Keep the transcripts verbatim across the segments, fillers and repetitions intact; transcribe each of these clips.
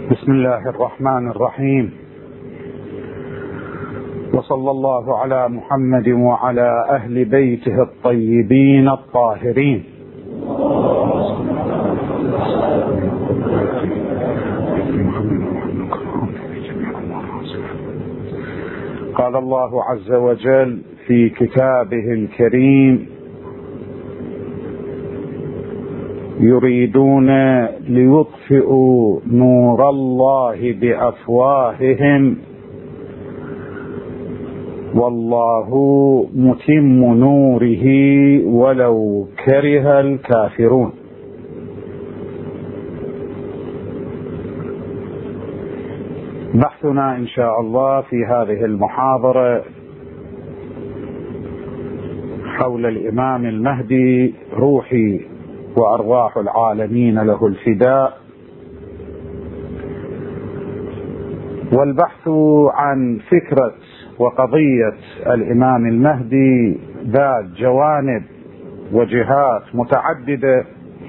بسم الله الرحمن الرحيم، وصلى الله على محمد وعلى أهل بيته الطيبين الطاهرين. قال الله عز وجل في كتابه الكريم: يريدون ليطفئوا نور الله بأفواههم والله متم نوره ولو كره الكافرون. بحثنا إن شاء الله في هذه المحاضرة حول الإمام المهدي روحي وأرواح العالمين له الفداء، والبحث عن فكرة وقضية الإمام المهدي ذات جوانب وجهات متعددة،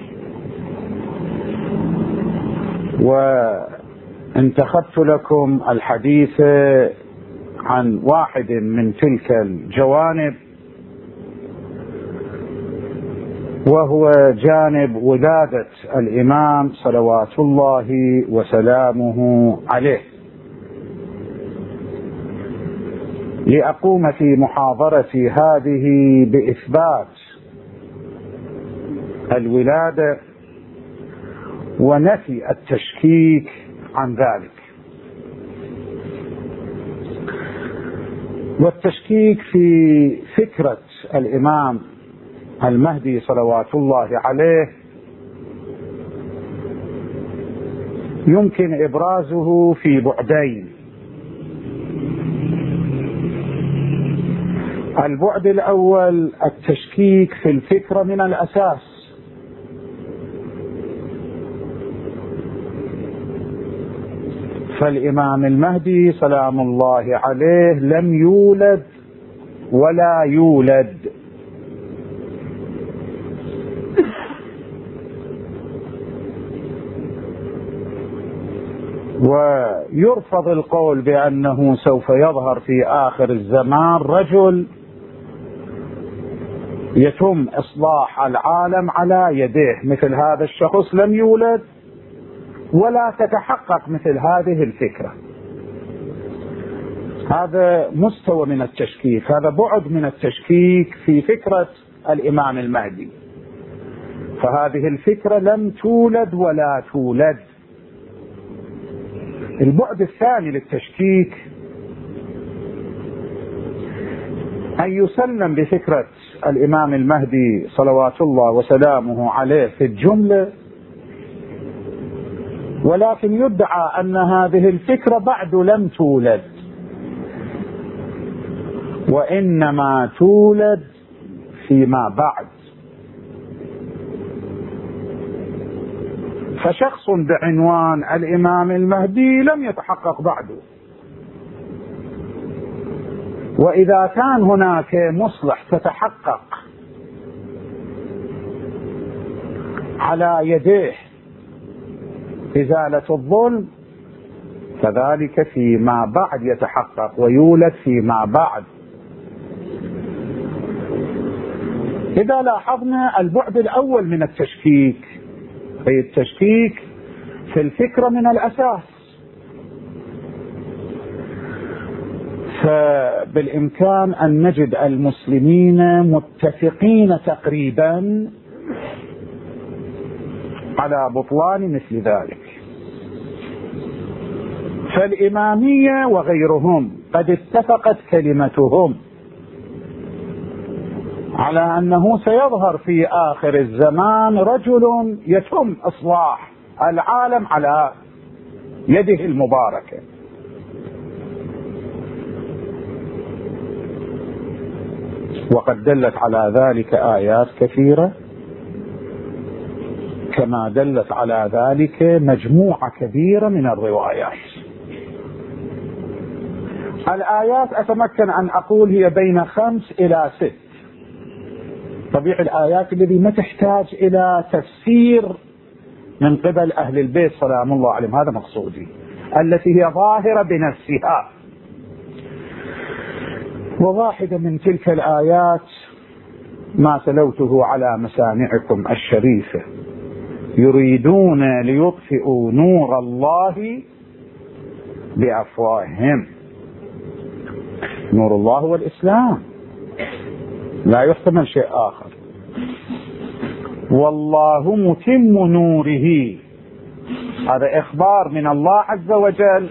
وانتخبت لكم الحديث عن واحد من تلك الجوانب، وهو جانب ولادة الإمام صلوات الله وسلامه عليه. لأقوم في محاضرتي هذه بإثبات الولادة ونفي التشكيك عن ذلك. والتشكيك في فكرة الإمام المهدي صلوات الله عليه يمكن إبرازه في بعدين. البعد الأول التشكيك في الفكرة من الأساس، فالإمام المهدي سلام الله عليه لم يولد ولا يولد، ويرفض القول بأنه سوف يظهر في آخر الزمان رجل يتم إصلاح العالم على يديه. مثل هذا الشخص لم يولد ولا تتحقق مثل هذه الفكرة. هذا مستوى من التشكيك، هذا بعد من التشكيك في فكرة الإمام المهدي، فهذه الفكرة لم تولد ولا تولد. البعد الثاني للتشكيك أن يسلم بفكرة الإمام المهدي صلوات الله وسلامه عليه في الجملة، ولكن يدعى أن هذه الفكرة بعد لم تولد، وإنما تولد فيما بعد. فشخص بعنوان الإمام المهدي لم يتحقق بعده، وإذا كان هناك مصلح تتحقق على يديه إزالة الظلم فذلك فيما بعد يتحقق ويولد فيما بعد. إذا لاحظنا البعد الأول من التشكيك أي التشكيك في الفكرة من الأساس، فبالإمكان أن نجد المسلمين متفقين تقريبا على بطلان مثل ذلك. فالإمامية وغيرهم قد اتفقت كلمتهم على أنه سيظهر في آخر الزمان رجل يتم إصلاح العالم على يده المباركة. وقد دلت على ذلك آيات كثيرة، كما دلت على ذلك مجموعة كبيرة من الروايات. الآيات أتمكن أن أقول هي بين خمس إلى ست. طبيعي الآيات التي ما تحتاج إلى تفسير من قبل أهل البيت سلام الله عليهم، هذا مقصودي، التي هي ظاهرة بنفسها. وواحدة من تلك الآيات ما تلوته على مسامعكم الشريفة: يريدون ليطفئوا نور الله بأفواههم. نور الله هو الإسلام، لا يحتمل شيء آخر. والله متم نوره، هذا إخبار من الله عز وجل.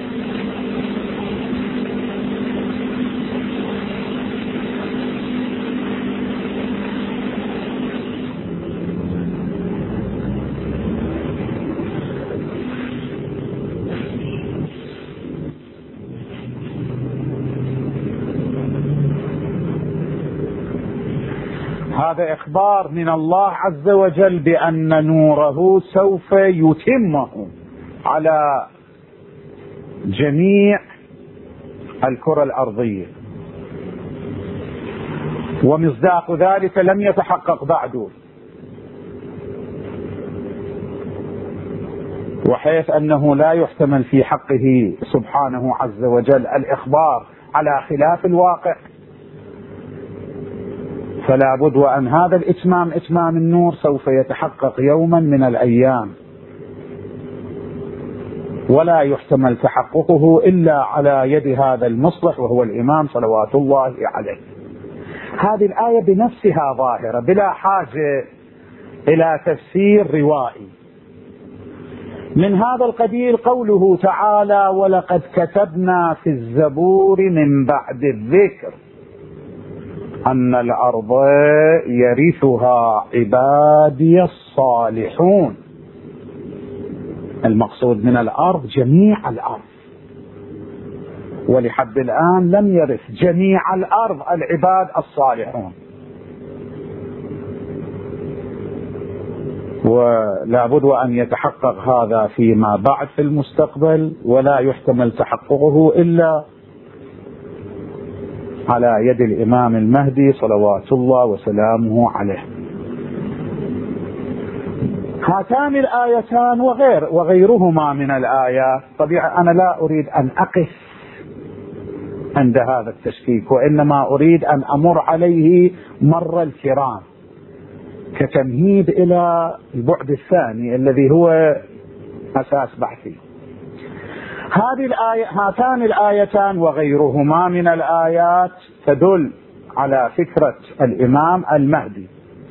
هذا إخبار من الله عز وجل بأن نوره سوف يتمه على جميع الكرة الأرضية، ومصداق ذلك لم يتحقق بعد، وحيث أنه لا يحتمل في حقه سبحانه عز وجل الإخبار على خلاف الواقع، فلا بد وأن هذا الإتمام إتمام النور سوف يتحقق يوما من الأيام، ولا يحتمل تحققه إلا على يد هذا المصلح وهو الإمام صلوات الله عليه. هذه الآية بنفسها ظاهرة بلا حاجة إلى تفسير روائي. من هذا القبيل قوله تعالى: ولقد كتبنا في الزبور من بعد الذكر أن الأرض يرثها عبادي الصالحون. المقصود من الأرض جميع الأرض، ولحد الآن لم يرث جميع الأرض العباد الصالحون، ولا بد أن يتحقق هذا فيما بعد في المستقبل، ولا يحتمل تحققه إلا على يد الإمام المهدي صلوات الله وسلامه عليه. هاتان الآيتان وغير وغيرهما من الآيات، طبيعة أنا لا أريد أن أقف عند هذا التشكيك، وإنما أريد أن أمر عليه مر الكرام كتمهيد إلى البعد الثاني الذي هو أساس بحثي. هذه الآية هاتان الآيتان وغيرهما من الآيات تدل على فكرة الإمام المهدي،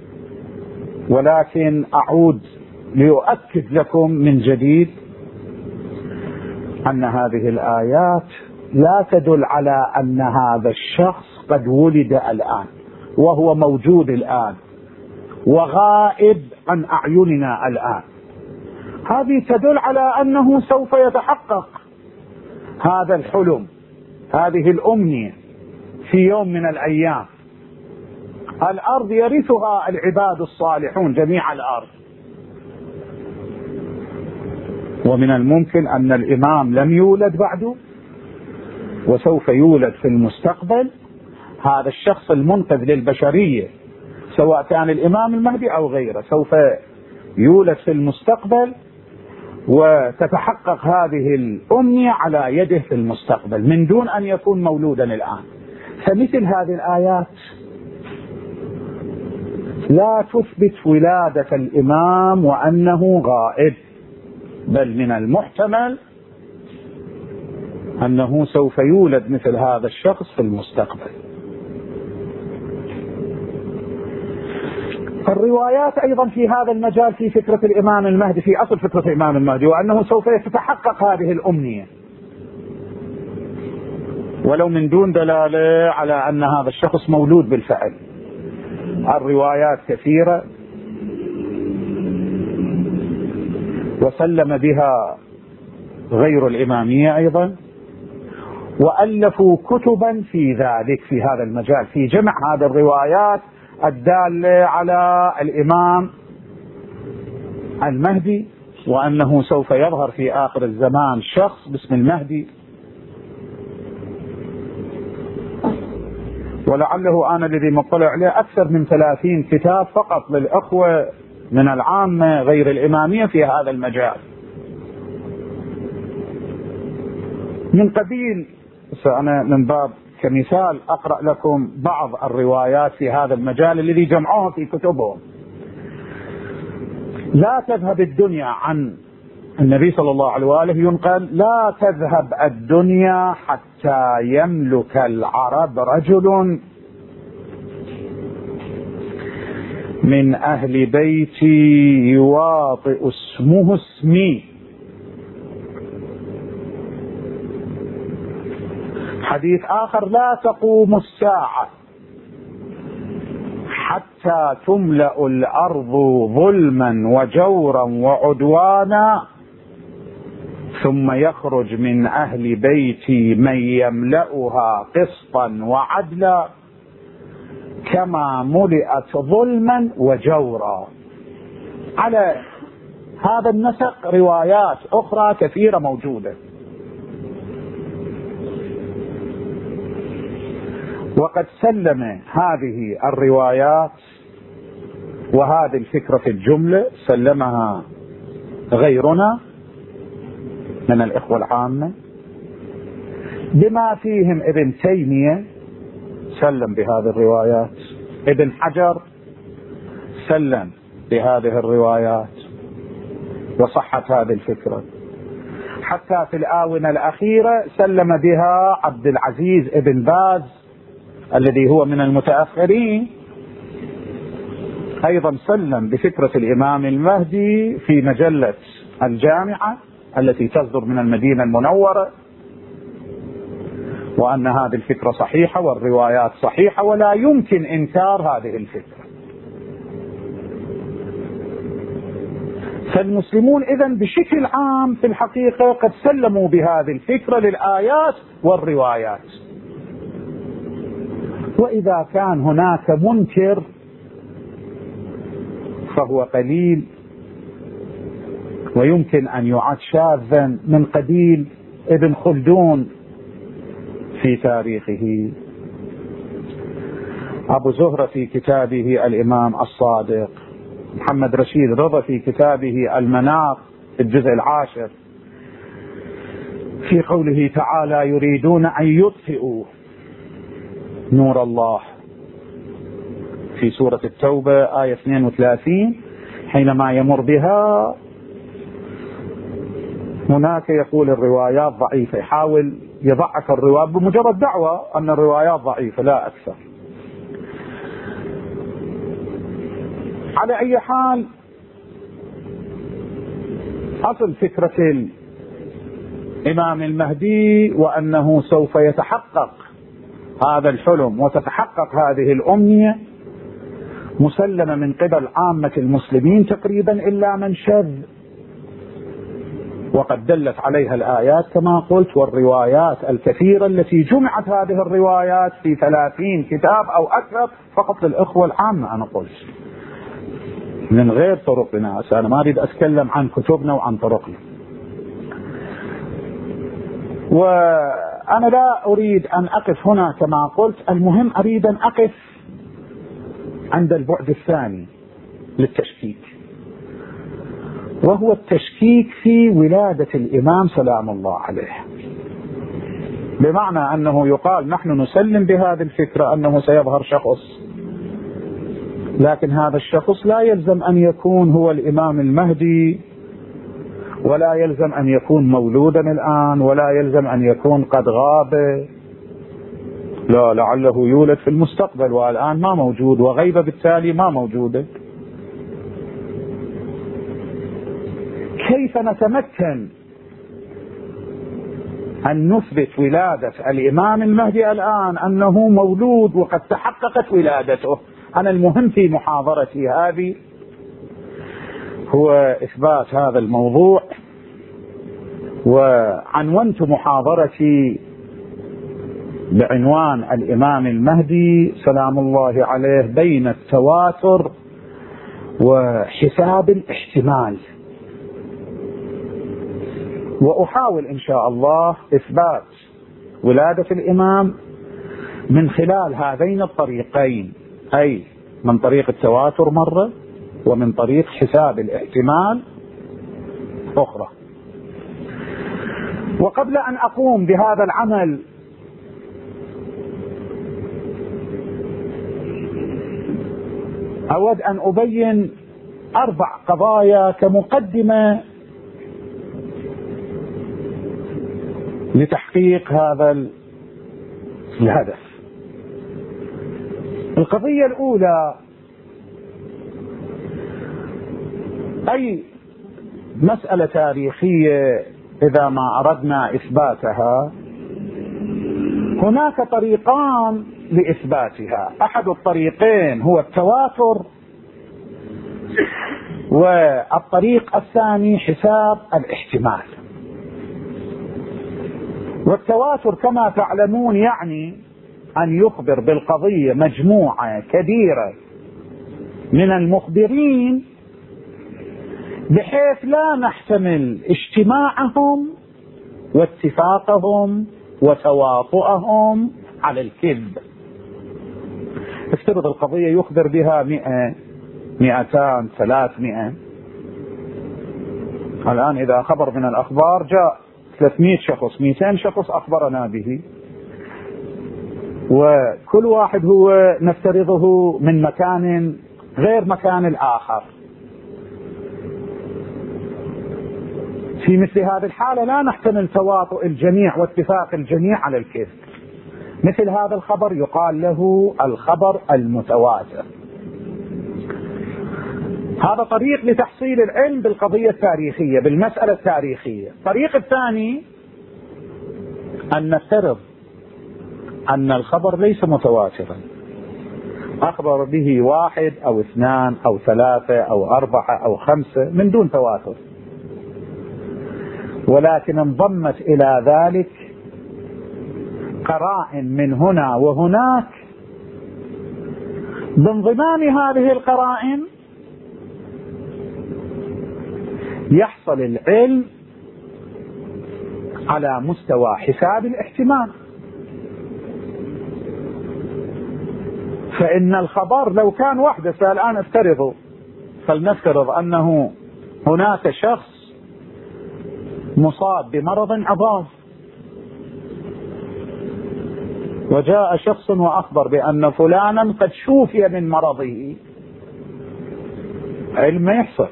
ولكن أعود لأؤكد لكم من جديد أن هذه الآيات لا تدل على أن هذا الشخص قد ولد الآن وهو موجود الآن وغائب عن أعيننا الآن. هذه تدل على أنه سوف يتحقق هذا الحلم، هذه الأمنية في يوم من الأيام. الأرض يرثها العباد الصالحون، جميع الأرض. ومن الممكن أن الإمام لم يولد بعده وسوف يولد في المستقبل. هذا الشخص المنقذ للبشرية سواء كان الإمام المهدي أو غيره سوف يولد في المستقبل، وتتحقق هذه الأمنية على يده في المستقبل من دون أن يكون مولودا الآن. فمثل هذه الآيات لا تثبت ولادة الإمام وأنه غائب، بل من المحتمل أنه سوف يولد مثل هذا الشخص في المستقبل. الروايات أيضا في هذا المجال في فكرة الإمام المهدي، في أصل فكرة الإمام المهدي، وأنه سوف تتحقق هذه الأمنية ولو من دون دلالة على أن هذا الشخص مولود بالفعل. الروايات كثيرة وسلم بها غير الإمامية أيضا، وألفوا كتبا في ذلك في هذا المجال، في جمع هذه الروايات الدالة على الإمام المهدي وأنه سوف يظهر في آخر الزمان شخص باسم المهدي. ولعله أنا الذي مطلع عليه أكثر من ثلاثين كتاب فقط للأخوة من العامة غير الإمامية في هذا المجال. من قبيل، أنا من باب كمثال أقرأ لكم بعض الروايات في هذا المجال الذي جمعوها في كتبهم. لا تذهب الدنيا عن النبي صلى الله عليه وآله ينقل: لا تذهب الدنيا حتى يملك العرب رجل من أهل بيتي يواطئ اسمه اسمي. حديث آخر: لا تقوم الساعة حتى تملأ الأرض ظلما وجورا وعدوانا ثم يخرج من أهل بيتي من يملأها قسطا وعدلا كما ملئت ظلما وجورا. على هذا النسق روايات أخرى كثيرة موجودة. وقد سلم هذه الروايات وهذه الفكرة في الجملة سلمها غيرنا من الإخوة العامة، بما فيهم ابن تيمية سلم بهذه الروايات، ابن حجر سلم بهذه الروايات وصحت هذه الفكرة. حتى في الآونة الأخيرة سلم بها عبد العزيز ابن باز الذي هو من المتأخرين، أيضا سلم بفكرة الإمام المهدي في مجلة الجامعة التي تصدر من المدينة المنورة، وأن هذه الفكرة صحيحة والروايات صحيحة ولا يمكن إنكار هذه الفكرة. فالمسلمون إذن بشكل عام في الحقيقة قد سلموا بهذه الفكرة للآيات والروايات. وإذا كان هناك منكر فهو قليل ويمكن أن يعد شاذا من قبيل ابن خلدون في تاريخه، أبو زهرة في كتابه الإمام الصادق، محمد رشيد رضا في كتابه المناط في الجزء العاشر في قوله تعالى: يريدون أن يطفئوا نور الله، في سورة التوبة آية اثنين وثلاثين حينما يمر بها هناك يقول الروايات ضعيفة، يحاول يضعف الروايات بمجرد دعوة أن الروايات ضعيفة لا أكثر. على أي حال، أصل فكرة الإمام المهدي وأنه سوف يتحقق هذا الحلم وتتحقق هذه الأمنية مسلمة من قبل عامة المسلمين تقريبا إلا من شذ، وقد دلت عليها الآيات كما قلت والروايات الكثيرة التي جمعت هذه الروايات في ثلاثين كتاب أو أكثر فقط للإخوة العامة. أنا قلت من غير طرقنا، أنا ما أريد أتكلم عن كتبنا وعن طرقنا، وأنا لا أريد أن أقف هنا كما قلت. المهم أريد أن أقف عند البعد الثاني للتشكيك، وهو التشكيك في ولادة الإمام سلام الله عليه، بمعنى أنه يقال نحن نسلم بهذه الفكرة أنه سيظهر شخص، لكن هذا الشخص لا يلزم أن يكون هو الإمام المهدي، ولا يلزم أن يكون مولودا الآن، ولا يلزم أن يكون قد غاب، لا، لعله يولد في المستقبل والآن ما موجود، وغيبة بالتالي ما موجودة. كيف نتمكن أن نثبت ولادة الإمام المهدي الآن أنه مولود وقد تحققت ولادته؟ أنا المهم في محاضرتي هذه هو إثبات هذا الموضوع، وعنونت محاضرتي بعنوان الإمام المهدي سلام الله عليه بين التواتر وحساب الاحتمال، وأحاول إن شاء الله إثبات ولادة الإمام من خلال هذين الطريقين، أي من طريق التواتر مرة ومن طريق حساب الاحتمال أخرى. وقبل أن أقوم بهذا العمل أود أن أبين أربع قضايا كمقدمة لتحقيق هذا الهدف. القضية الأولى: أي مسألة تاريخية إذا ما أردنا إثباتها هناك طريقان لإثباتها. أحد الطريقين هو التواتر، والطريق الثاني حساب الاحتمال. والتواتر كما تعلمون يعني أن يخبر بالقضية مجموعة كبيرة من المخبرين بحيث لا نحتمل اجتماعهم واتفاقهم وتواطؤهم على الكذب. افترض القضية يخبر بها مئة، مئتان، ثلاثمئة. الآن إذا خبر من الأخبار جاء ثلاثمئة شخص، مئتين شخص أخبرنا به، وكل واحد هو نفترضه من مكان غير مكان الآخر. في مثل هذه الحالة لا نحتمل تواطؤ الجميع واتفاق الجميع على الكذب. مثل هذا الخبر يقال له الخبر المتواتر. هذا طريق لتحصيل العلم بالقضية التاريخية، بالمسألة التاريخية. الطريق الثاني أن نفترض أن الخبر ليس متواترا، أخبر به واحد أو اثنان أو ثلاثة أو أربعة أو خمسة من دون تواتر، ولكن انضمت إلى ذلك قرائن من هنا وهناك. بانضمام هذه القرائن يحصل العلم على مستوى حساب الاحتمال. فإن الخبر لو كان وحده، فالآن افترضوا فلنفترض أنه هناك شخص مصاب بمرض عضال، وجاء شخص وأخبر بأن فلانا قد شوفي من مرضه، علم ما يحصل.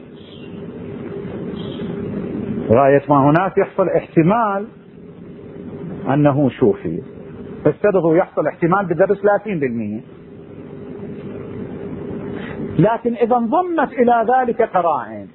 غاية ما هناك يحصل احتمال أنه شوفي، افترضوا يحصل احتمال بدرجة ثلاثين بالمئة. لكن إذا انضمت إلى ذلك قرائن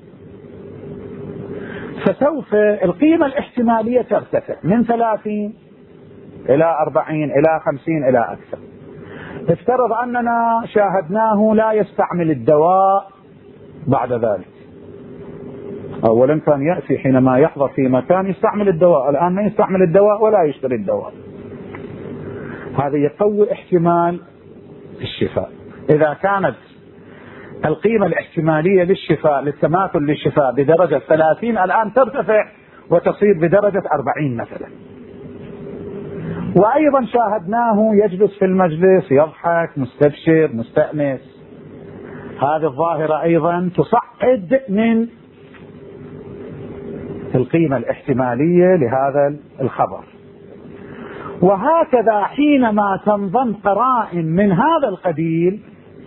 فسوف القيمة الاحتمالية ترتفع من ثلاثين إلى أربعين إلى خمسين إلى أكثر. افترض أننا شاهدناه لا يستعمل الدواء بعد ذلك. أولا كان يأتي حينما يحضر في مكان يستعمل الدواء، الآن ما يستعمل الدواء ولا يشتري الدواء. هذا يقوي احتمال الشفاء. إذا كانت القيمة الاحتمالية للشفاء للتماثل للشفاء بدرجة ثلاثين، الآن ترتفع وتصير بدرجة أربعين مثلا. وأيضا شاهدناه يجلس في المجلس يضحك مستبشر مستأنس. هذه الظاهرة أيضا تصعد من القيمة الاحتمالية لهذا الخبر. وهكذا حينما تنضم قرائن من هذا القبيل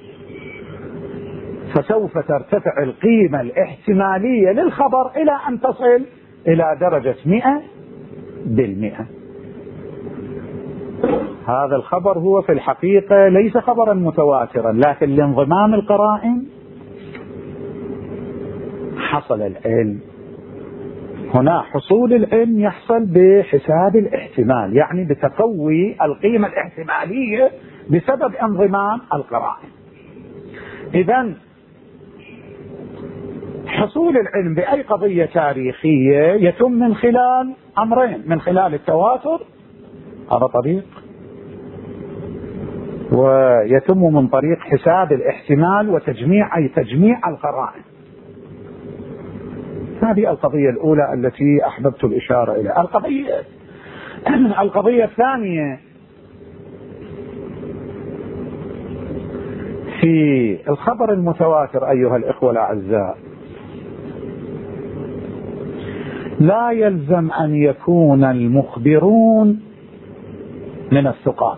فسوف ترتفع القيمة الاحتمالية للخبر إلى أن تصل إلى درجة مئة بالمئة. هذا الخبر هو في الحقيقة ليس خبرا متواترا، لكن لانضمام القرائن حصل العلم. هنا حصول العلم يحصل بحساب الاحتمال، يعني بتقوي القيمة الاحتمالية بسبب انضمام القرائن. إذن حصول العلم بأي قضية تاريخية يتم من خلال أمرين: من خلال التواتر، هذا طريق، ويتم من طريق حساب الاحتمال وتجميع أي تجميع القرائن. هذه القضية الأولى التي أحببت الإشارة إليها. القضية القضية الثانية في الخبر المتواتر أيها الإخوة الأعزاء لا يلزم أن يكون المخبرون من الثقات.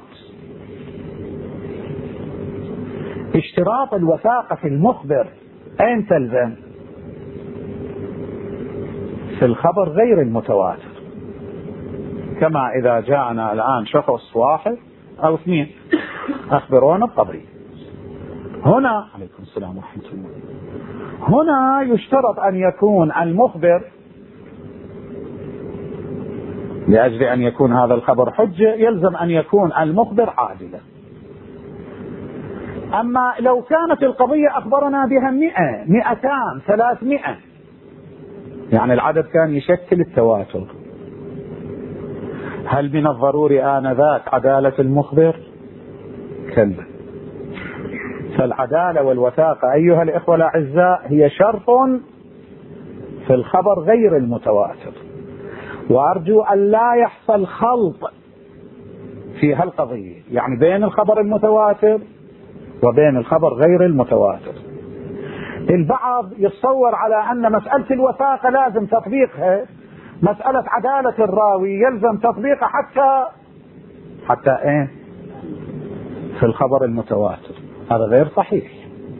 اشتراط الوثاقة في المخبر أين تلزم؟ في الخبر غير المتواتر، كما إذا جاءنا الآن شخص واحد أو اثنين أخبرونا الطبري، هنا عليكم السلام ورحمة الله، هنا يشترط أن يكون المخبر لأجل أن يكون هذا الخبر حجة يلزم أن يكون المخبر عادلا. أما لو كانت القضية أخبرنا بها مئة مئتان ثلاثمائة، يعني العدد كان يشكل التواتر، هل من الضروري آنذاك عدالة المخبر؟ كلا. فالعدالة والوثاقة أيها الإخوة الأعزاء هي شرط في الخبر غير المتواتر، وأرجو أن لا يحصل خلط في هالقضية، يعني بين الخبر المتواتر وبين الخبر غير المتواتر. البعض يتصور على أن مسألة الوثاقة لازم تطبيقها، مسألة عدالة الراوي يلزم تطبيقها حتى حتى إيه في الخبر المتواتر. هذا غير صحيح.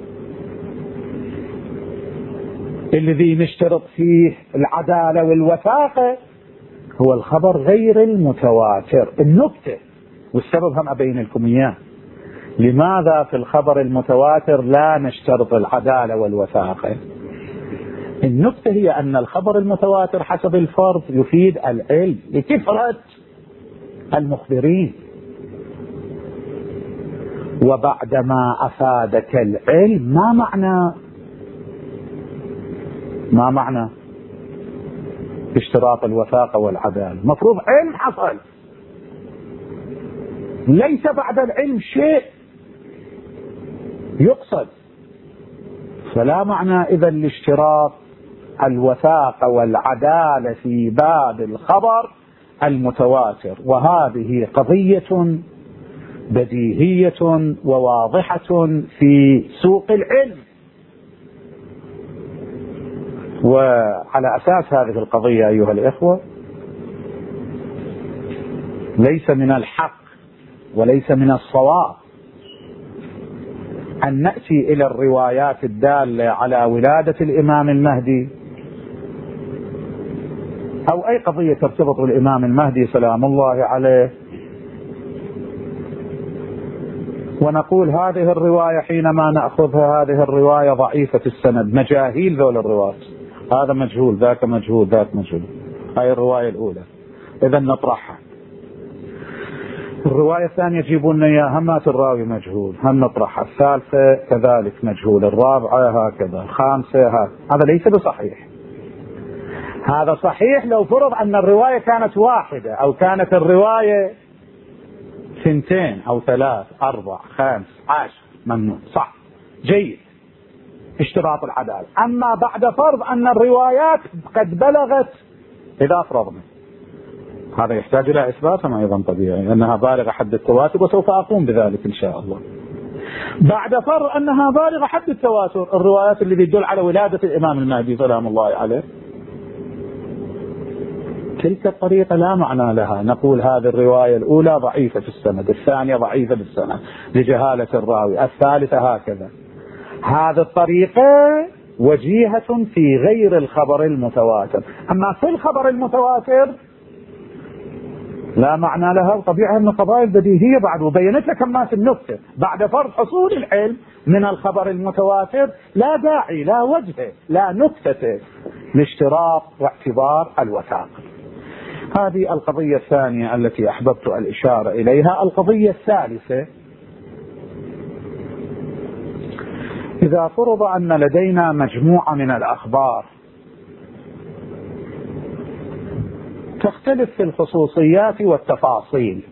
الذي نشترط فيه العدالة والوثاقة هو الخبر غير المتواتر. النكتة والسبب هم أبين لكم إياه، لماذا في الخبر المتواتر لا نشترط العدالة والوثاقة؟ النكتة هي أن الخبر المتواتر حسب الفرض يفيد العلم لكثرة المخبرين، وبعدما أفادك العلم ما معنى ما معنى اشتراط الوثاقة والعدالة؟ مفروض علم حصل، ليس بعد العلم شيء يقصد، فلا معنى إذا لاشتراط الوثاقة والعدالة في باب الخبر المتواتر. وهذه قضية بديهية وواضحة في سوق العلم. وعلى أساس هذه القضية أيها الإخوة ليس من الحق وليس من الصواب أن نأتي إلى الروايات الدالة على ولادة الإمام المهدي أو أي قضية ترتبط بالإمام المهدي سلام الله عليه ونقول هذه الرواية حينما نأخذها هذه الرواية ضعيفة السند، مجاهيل ذول الرواة، هذا مجهول ذاك مجهول ذاك مجهول، هاي الرواية الأولى إذا نطرحها. الرواية الثانية يجيبون لنا إياها همات الراوي مجهول، هم نطرحها. الثالثة كذلك مجهول، الرابعة هكذا، الخامسة هكذا. هذا ليس بصحيح. هذا صحيح لو فرض أن الرواية كانت واحدة أو كانت الرواية سنتين أو ثلاث أربع خمس عشر، ممنوع صح جيد اشتراط العدالة. أما بعد فرض أن الروايات قد بلغت، إذا فرضنا هذا يحتاج إلى إثبات أيضا طبيعي أنها بالغة حد التواتر، وسوف أقوم بذلك إن شاء الله. بعد فرض أنها بالغة حد التواتر الروايات اللي تدل على ولادة الإمام المهدي سلام الله عليه، تلك الطريقة لا معنى لها. نقول هذه الرواية الأولى ضعيفة في السند، الثانية ضعيفة في السند لجهالة الراوي، الثالثة هكذا. هذه الطريقة وجيهة في غير الخبر المتواتر. أما في الخبر المتواتر لا معنى لها، وطبيعة من القضايا البديهية بعد، وبينت لك ما في النكتة بعد فرض حصول العلم من الخبر المتواتر لا داعي لا وجه لا نكتة لاشتراط واعتبار الوثاقة. هذه القضية الثانية التي أحببت الإشارة إليها. القضية الثالثة، إذا فرض أن لدينا مجموعة من الأخبار تختلف في الخصوصيات والتفاصيل،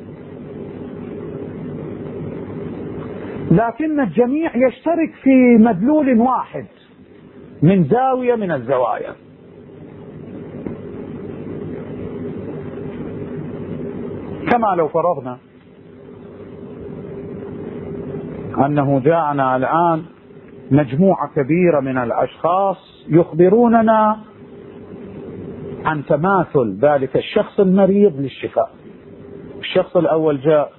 لكن الجميع يشترك في مدلول واحد من زاوية من الزوايا، كما لو فرضنا أنه جاءنا الآن مجموعة كبيرة من الأشخاص يخبروننا عن تماثل ذلك الشخص المريض للشفاء. الشخص الأول جاء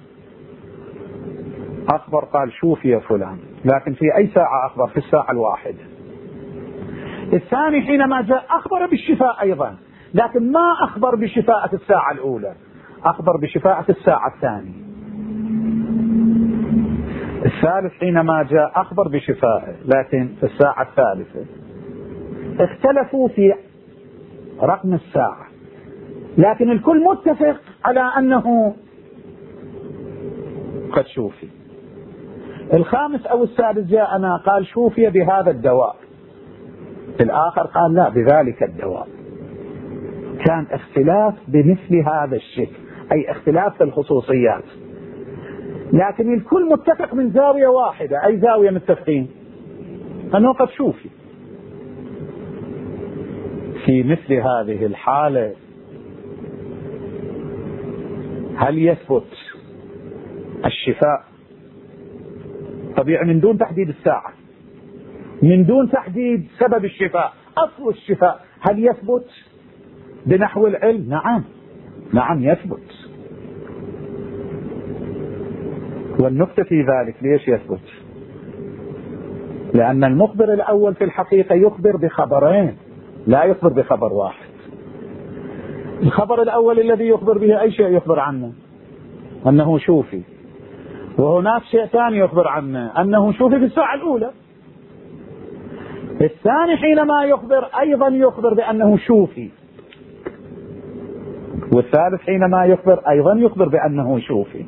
أخبر قال شوف يا فلان، لكن في أي ساعة أخبر؟ في الساعة الواحدة. الثاني حينما جاء أخبر بالشفاء أيضا، لكن ما أخبر بشفاءة الساعة الأولى، أخبر بشفاءة الساعة الثانية. الثالث حينما جاء أخبر بشفائه، لكن في الساعة الثالثة. اختلفوا في رقم الساعة، لكن الكل متفق على أنه قد شوفي. الخامس أو السادس جاءنا قال شوفي بهذا الدواء، الآخر قال لا بذلك الدواء. كان اختلاف بمثل هذا الشكل، أي اختلاف في الخصوصيات، لكن الكل متفق من زاوية واحدة. أي زاوية متفقين؟ أنه قد شوفي. في مثل هذه الحالة هل يثبت الشفاء؟ طبيعي من دون تحديد الساعة، من دون تحديد سبب الشفاء، أصل الشفاء هل يثبت بنحو العلم؟ نعم نعم يثبت. والنكتة في ذلك ليش يثبت؟ لأن المخبر الأول في الحقيقة يخبر بخبرين، لا يخبر بخبر واحد. الخبر الأول الذي يخبر به أي شيء يخبر عنه أنه شوفي، وهناك شيء ثاني يخبر عنه أنه شوفي في الساعة الأولى. الثاني حينما يخبر أيضا يخبر بأنه شوفي، والثالث حينما يخبر أيضا يخبر بأنه شوفي.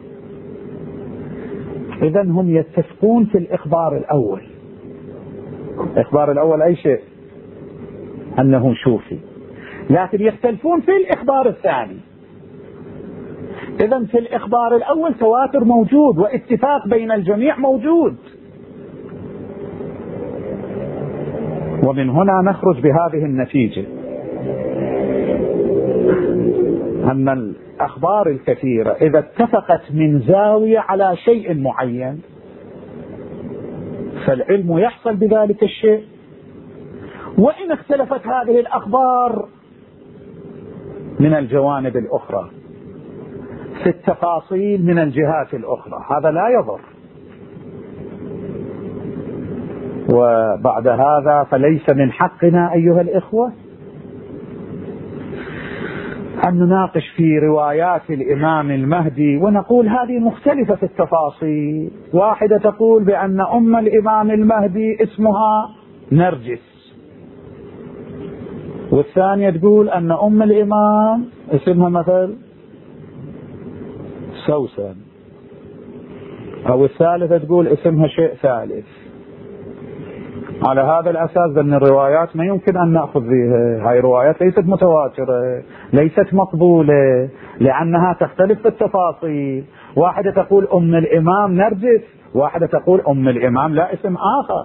إذن هم يتفقون في الإخبار الأول. الإخبار الأول أي شيء أنه شوفي، لكن يختلفون في الإخبار الثاني. إذن في الإخبار الأول تواتر موجود واتفاق بين الجميع موجود. ومن هنا نخرج بهذه النتيجة، أن الأخبار الكثيرة إذا اتفقت من زاوية على شيء معين فالعلم يحصل بذلك الشيء، وإن اختلفت هذه الأخبار من الجوانب الأخرى في التفاصيل من الجهات الأخرى هذا لا يضر. وبعد هذا فليس من حقنا أيها الإخوة أن نناقش في روايات الإمام المهدي ونقول هذه مختلفة في التفاصيل. واحدة تقول بأن أم الإمام المهدي اسمها نرجس، والثانية تقول أن أم الإمام اسمها مثل سوسن، أو الثالثة تقول اسمها شيء ثالث. على هذا الأساس أن الروايات ما يمكن أن نأخذ بها. هاي روايات ليست متواترة، ليست مقبولة، لأنها تختلف في التفاصيل. واحدة تقول أم الإمام نرجس، واحدة تقول أم الإمام لا اسم آخر.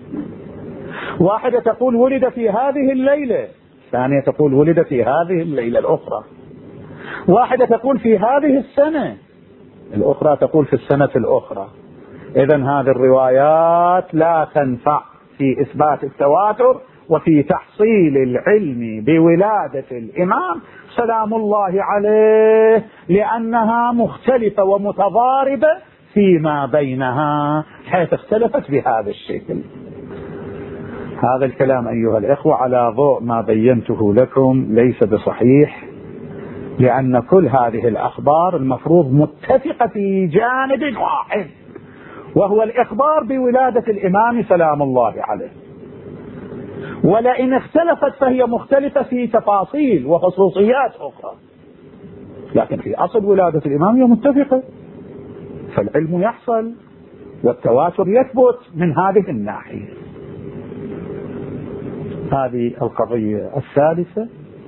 واحدة تقول ولد في هذه الليلة، ثانية تقول ولد في هذه الليلة الأخرى. واحدة تقول في هذه السنة، الأخرى تقول في السنة الأخرى. إذن هذه الروايات لا تنفع في إثبات التواتر وفي تحصيل العلم بولادة الإمام سلام الله عليه، لأنها مختلفة ومتضاربة فيما بينها حيث اختلفت بهذا الشكل. هذا الكلام أيها الإخوة على ضوء ما بينته لكم ليس بصحيح، لأن كل هذه الأخبار المفروض متفقة في جانب واحد، وهو الإخبار بولادة الإمام سلام الله عليه. ولئن اختلفت فهي مختلفة في تفاصيل وخصوصيات أخرى، لكن في أصل ولادة الإمام هي متفقة، فالعلم يحصل والتواتر يثبت من هذه الناحية. هذه القضية الثالثة.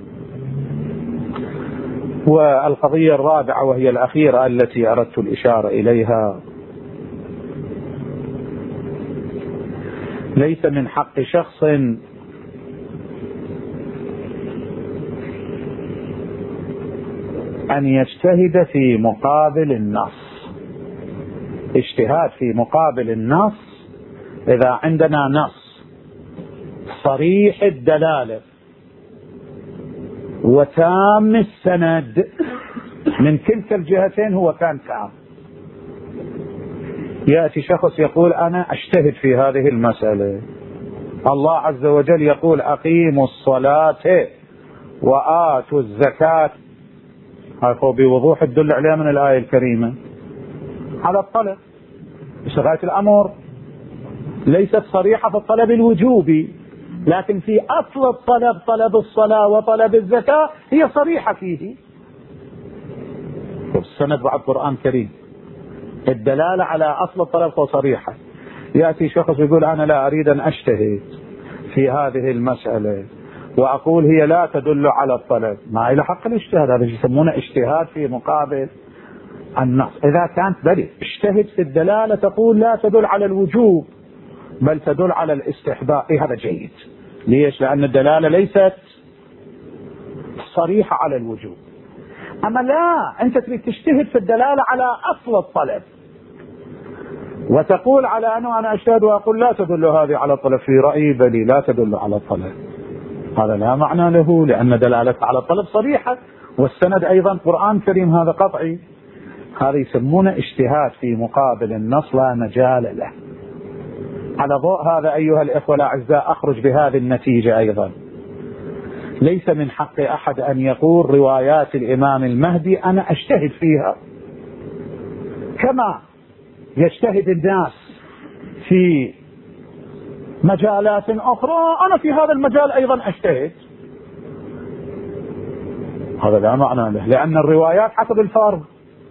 والقضية الرابعة وهي الأخيرة التي أردت الإشارة إليها، ليس من حق شخص أن يجتهد في مقابل النص. اجتهاد في مقابل النص إذا عندنا نص صريح الدلالة وتام السند من كلتا الجهتين هو كان تام. يأتي شخص يقول أنا أجتهد في هذه المسألة، الله عز وجل يقول أقيموا الصلاة وآتوا الزكاة، هذا بوضوح تدل عليه من الآية الكريمة على الطلب، بس غاية الأمر ليست صريحة في الطلب الوجوبي، لكن في أصل الطلب طلب الصلاة وطلب الزكاة هي صريحة فيه. السند بعد القرآن الكريم الدلالة على أصل الطلب صريحة. يأتي شخص يقول أنا لا أريد أن أجتهد في هذه المسألة وأقول هي لا تدل على الطلب، ما إلى حق الاجتهاد، هذا يسمونه اجتهاد في مقابل النص. إذا كانت بلي اجتهد في الدلالة تقول لا تدل على الوجوب بل تدل على الاستحباب، إيه هذا جيد. ليش؟ لأن الدلالة ليست صريحة على الوجوب. أما لا، أنت تريد تجتهد في الدلالة على أصل الطلب وتقول على أنه أنا أجتهد وأقول لا تدل هذه على الطلب، في رأيي بلي لا تدل على الطلب، هذا لا معنى له، لأن دلالة على الطلب صريحة والسند أيضا قرآن كريم هذا قطعي. هذا يسمونه اجتهاد في مقابل النص لا مجال له. على ضوء هذا أيها الإخوة الأعزاء أخرج بهذه النتيجة أيضا، ليس من حق أحد أن يقول روايات الإمام المهدي أنا أجتهد فيها كما يجتهد الناس في مجالات أخرى، أنا في هذا المجال أيضا أجتهد. هذا لا معنى له، لأن الروايات حسب الفرض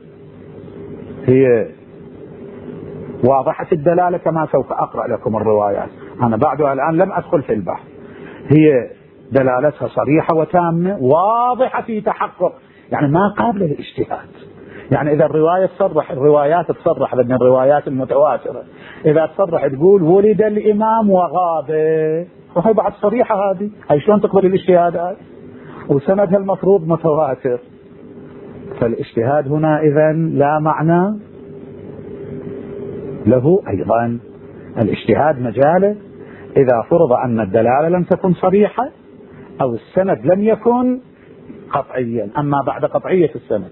هي واضحة الدلالة كما سوف أقرأ لكم الروايات، أنا بعدها الآن لم أدخل في البحث، هي دلالتها صريحة وتامة واضحة في تحقق، يعني ما قابل للاجتهاد. يعني إذا الرواية تصرح، الروايات تصرح من الروايات المتواترة، إذا تصرح تقول ولد الإمام وغاب، وهي بعد صريحة هذه، هي شلون تقبل الاجتهادات؟ وسندها المفروض متواتر. فالاجتهاد هنا إذن لا معنى له أيضا. الاجتهاد مجاله إذا فرض أن الدلالة لم تكن صريحة أو السند لم يكن قطعيا. أما بعد قطعية السند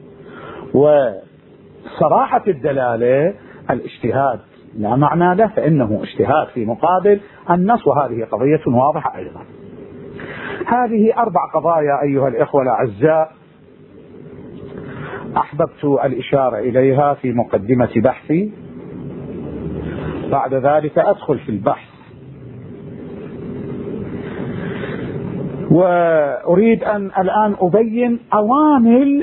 وصراحة الدلالة الاجتهاد لا معنى له، فإنه اجتهاد في مقابل النص، وهذه قضية واضحة أيضا. هذه أربع قضايا أيها الإخوة الأعزاء أحببت الإشارة إليها في مقدمة بحثي، بعد ذلك أدخل في البحث. وأريد أن الآن أبين عوامل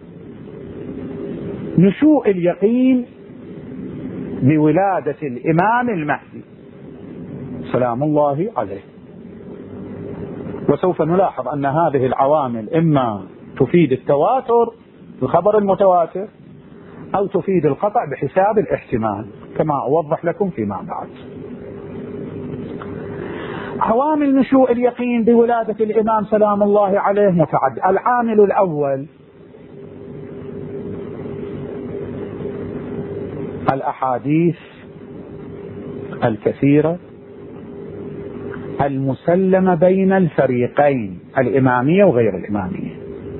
نشوء اليقين بولادة الإمام المهدي سلام الله عليه. وسوف نلاحظ أن هذه العوامل إما تفيد التواتر الخبر المتواتر أو تفيد القطع بحساب الاحتمال كما أوضح لكم فيما بعد. عوامل نشوء اليقين بولادة الإمام سلام الله عليه متعدد. العامل الأول الأحاديث الكثيرة المسلمة بين الفريقين الإمامية وغير الإمامية،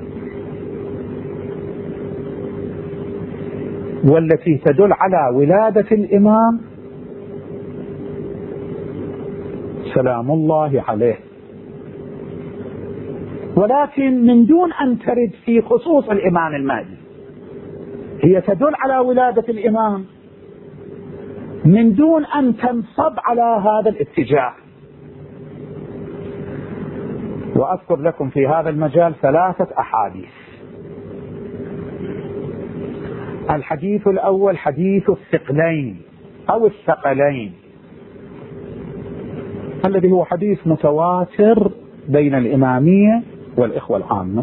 والتي تدل على ولادة الإمام سلام الله عليه، ولكن من دون أن ترد في خصوص الإمام المهدي. هي تدل على ولادة الإمام من دون أن تنصب على هذا الاتجاه. وأذكر لكم في هذا المجال ثلاثة أحاديث. الحديث الأول حديث الثقلين أو الثقلين، الذي هو حديث متواتر بين الإمامية والإخوة العامة،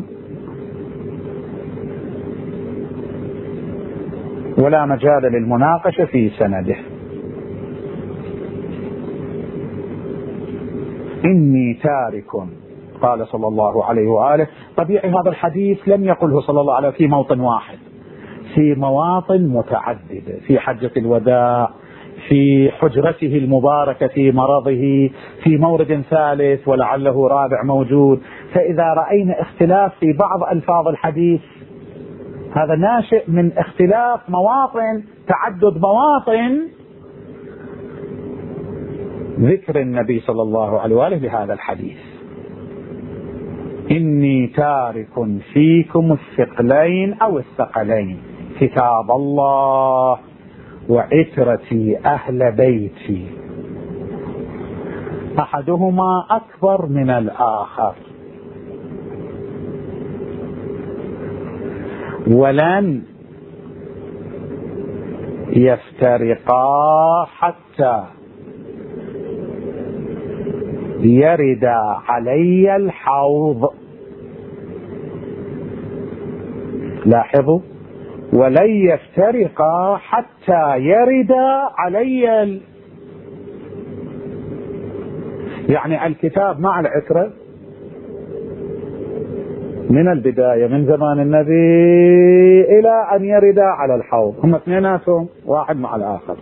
ولا مجال للمناقشة في سنده. إني تارك، قال صلى الله عليه وآله. طبيعي هذا الحديث لم يقله صلى الله عليه في موطن واحد، في مواطن متعددة، في حجة الوداع، في حجرته المباركة في مرضه، في مورد ثالث ولعله رابع موجود. فإذا رأينا اختلاف في بعض ألفاظ الحديث هذا ناشئ من اختلاف مواطن، تعدد مواطن ذكر النبي صلى الله عليه وآله بهذا الحديث: إني تارك فيكم الثقلين أو الثقلين، كتاب الله وعترتي أهل بيتي، أحدهما أكبر من الآخر، ولن يفترقا حتى يرد علي الحوض. لاحظوا: ولن يفترقا حتى يرد علي ال... يعني الكتاب مع العترة من البداية، من زمان النبي إلى أن يرد على الحوض، هم اثنيناتهم واحد مع الآخر.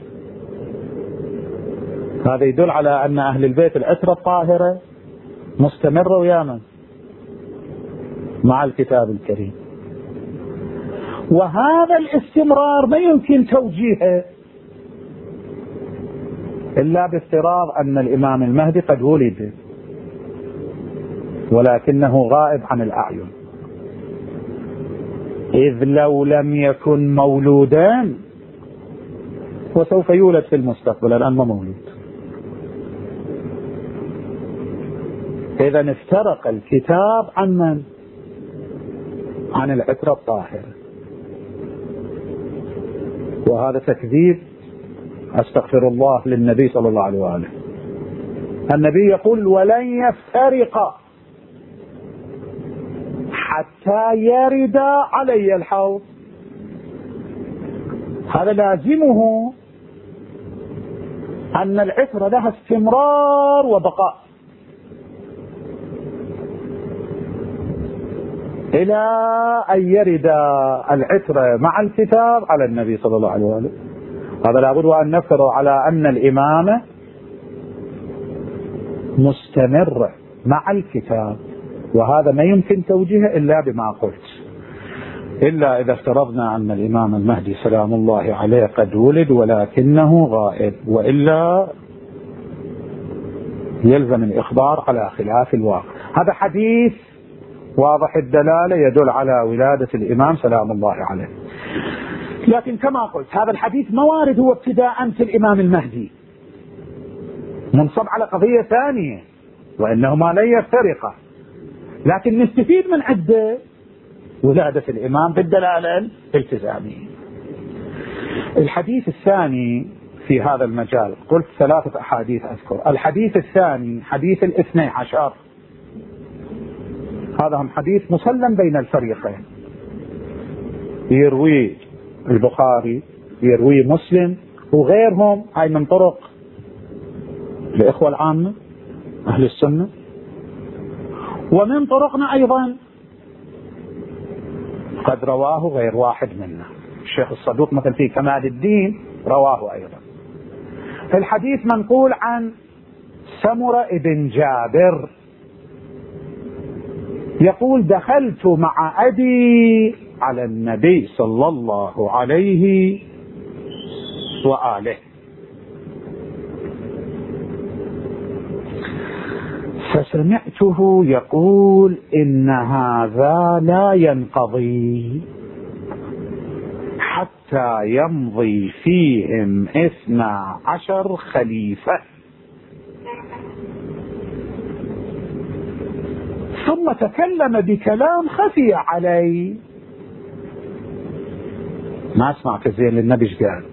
هذا يدل على أن أهل البيت العترة الطاهرة مستمرة ويا من؟ مع الكتاب الكريم. وهذا الاستمرار ما يمكن توجيهه إلا بافتراض أن الإمام المهدي قد ولد ولكنه غائب عن الأعين، إذ لو لم يكن مولودا وسوف يولد في المستقبل، الآن ما مولود. إذا افترق الكتاب عن من؟ عن العترة الطاهرة، وهذا تكذيب أستغفر الله للنبي صلى الله عليه وآله. النبي يقول: ولن يفترق حتى يرد علي الحوض. هذا لازمه أن العترة لها استمرار وبقاء إلى أن يرد العترة مع الكتاب على النبي صلى الله عليه وآله. هذا لابد أن نفرض على أن الإمامة مستمر مع الكتاب، وهذا ما يمكن توجيهه إلا بما قلت، إلا إذا افترضنا أن الإمام المهدي سلام الله عليه قد ولد ولكنه غائب، وإلا يلزم الإخبار على خلاف الواقع. هذا حديث واضح الدلالة يدل على ولادة الإمام سلام الله عليه. لكن كما قلت هذا الحديث موارد هو ابتداء في الإمام المهدي منصب على قضية ثانية، وإنهما لن يفترقا، لكن نستفيد من عدة ولادة الإمام بالدلالة الالتزامية. الحديث الثاني في هذا المجال قلت ثلاثة أحاديث أذكر. الحديث الثاني حديث الاثني عشر، هذا هم حديث مسلم بين الفريقين، يروي البخاري يروي مسلم وغيرهم، هاي من طرق الإخوة العامة أهل السنة، ومن طرقنا أيضا قد رواه غير واحد منا. الشيخ الصدوق مثل في كمال الدين رواه أيضا. في الحديث منقول عن سمرة بن جابر يقول: دخلت مع أبي على النبي صلى الله عليه وآله فسمعته يقول: إن هذا لا ينقضي حتى يمضي فيهم اثنا عشر خليفة. ثم تكلم بكلام خفي علي، ما اسمعك زين للنبي ايش قال.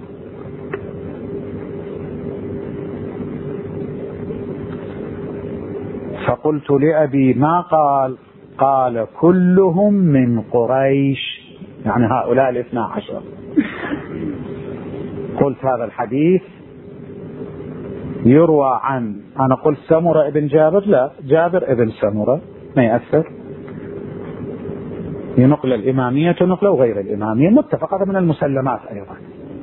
فقلت لأبي: ما قال؟ قال: كلهم من قريش، يعني هؤلاء الاثنى عشر. قلت: هذا الحديث يروى عن، أنا قلت سمرة ابن جابر، لا، جابر ابن سمرة ما يأثر. نقل الإمامية ونقل غير الإمامية متفق، هذا من المسلمات أيضا.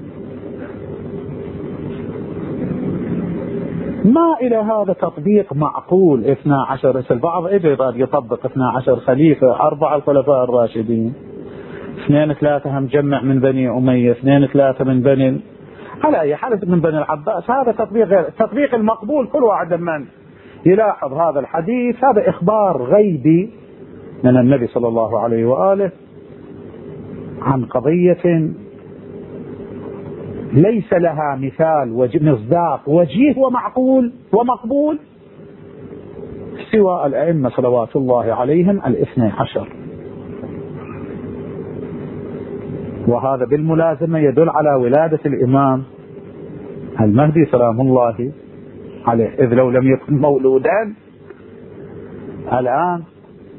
ما إلى هذا تطبيق معقول اثنى عشر، البعض إجي يطبق اثنى عشر خليفة، أربعة الخلفاء الراشدين، اثنين ثلاثة هم جمع من بني أمية، اثنين ثلاثة من بني، على أي حال من بني العباس. هذا تطبيق غير التطبيق المقبول. كل واحد من يلاحظ هذا الحديث هذا إخبار غيبي من النبي صلى الله عليه وآله عن قضية ليس لها مثال مصداق وجيه ومعقول ومقبول سوى الأئمة صلوات الله عليهم الاثني عشر. وهذا بالملازمة يدل على ولادة الإمام المهدي سلام الله عليه، إذ لو لم يكن مولودا الآن.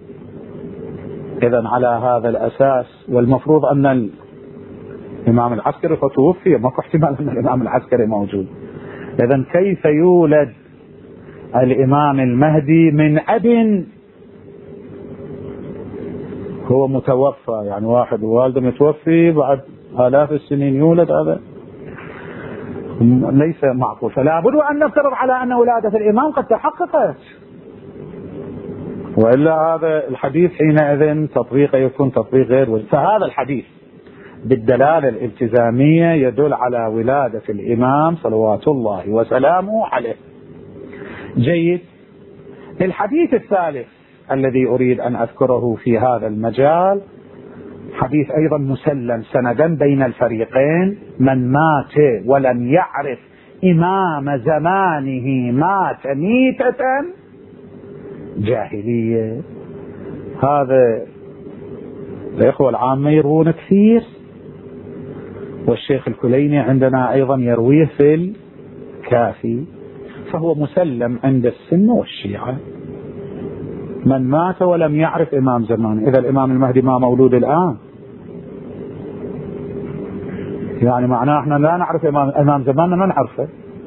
إذن على هذا الأساس، والمفروض أن الإمام العسكري فتوفي، ما في احتمال أن الإمام العسكري موجود. إذن كيف يولد الإمام المهدي من أب هو متوفى؟ يعني واحد والده متوفي بعد آلاف السنين يولد، هذا ليس معقول. فلا بد أن نفترض على أن ولادة الإمام قد تحققت، وإلا هذا الحديث حينئذ تطبيقه يكون تطبيق غير وجه. فهذا الحديث بالدلالة الالتزامية يدل على ولادة الإمام صلوات الله وسلامه عليه. جيد. الحديث الثالث الذي أريد أن أذكره في هذا المجال حديث أيضا مسلم سندا بين الفريقين: من مات ولم يعرف إمام زمانه مات ميتة جاهلية. هذا الإخوة العامة يروون كثير، والشيخ الكليني عندنا أيضا يرويه في الكافي، فهو مسلم عند السنة والشيعة. من مات ولم يعرف إمام زمان، إذا الإمام المهدي ما مولود الآن، يعني معناه احنا لا نعرف إمام, إمام زماننا، ما نعرفه،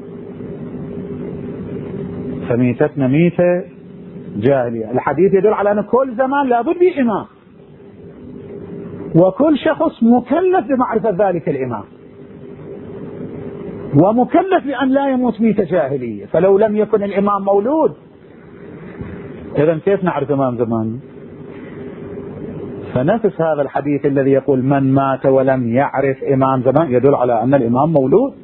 فميتتنا ميتة جاهلية. الحديث يدل على أن كل زمان لابد به إمام، وكل شخص مكلف بمعرفة ذلك الإمام، ومكلف بأن لا يموت ميتة جاهلية. فلو لم يكن الإمام مولود، إذن كيف نعرف إمام زمان؟ فنفس هذا الحديث الذي يقول من مات ولم يعرف إمام زمان يدل على أن الإمام مولود.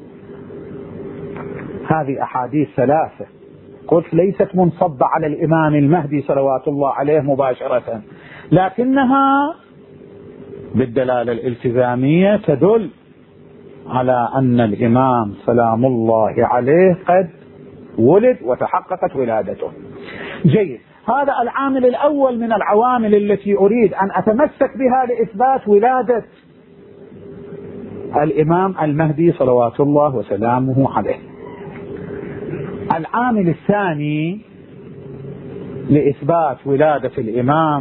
هذه أحاديث ثلاثة قلت ليست منصبة على الإمام المهدي صلوات الله عليه مباشرة، لكنها بالدلالة الالتزامية تدل على أن الإمام سلام الله عليه قد ولد وتحققت ولادته. جيد. هذا العامل الأول من العوامل التي أريد أن أتمسك بها لإثبات ولادة الإمام المهدي صلوات الله وسلامه عليه. العامل الثاني لإثبات ولادة الإمام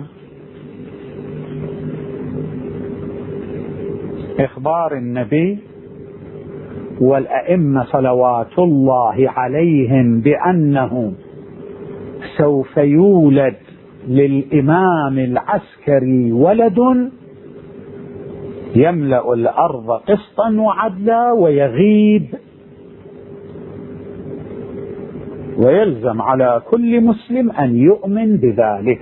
إخبار النبي والأئمة صلوات الله عليهم بأنه سوف يولد للإمام العسكري ولد يملأ الأرض قسطا وعدلا ويغيب، ويلزم على كل مسلم أن يؤمن بذلك.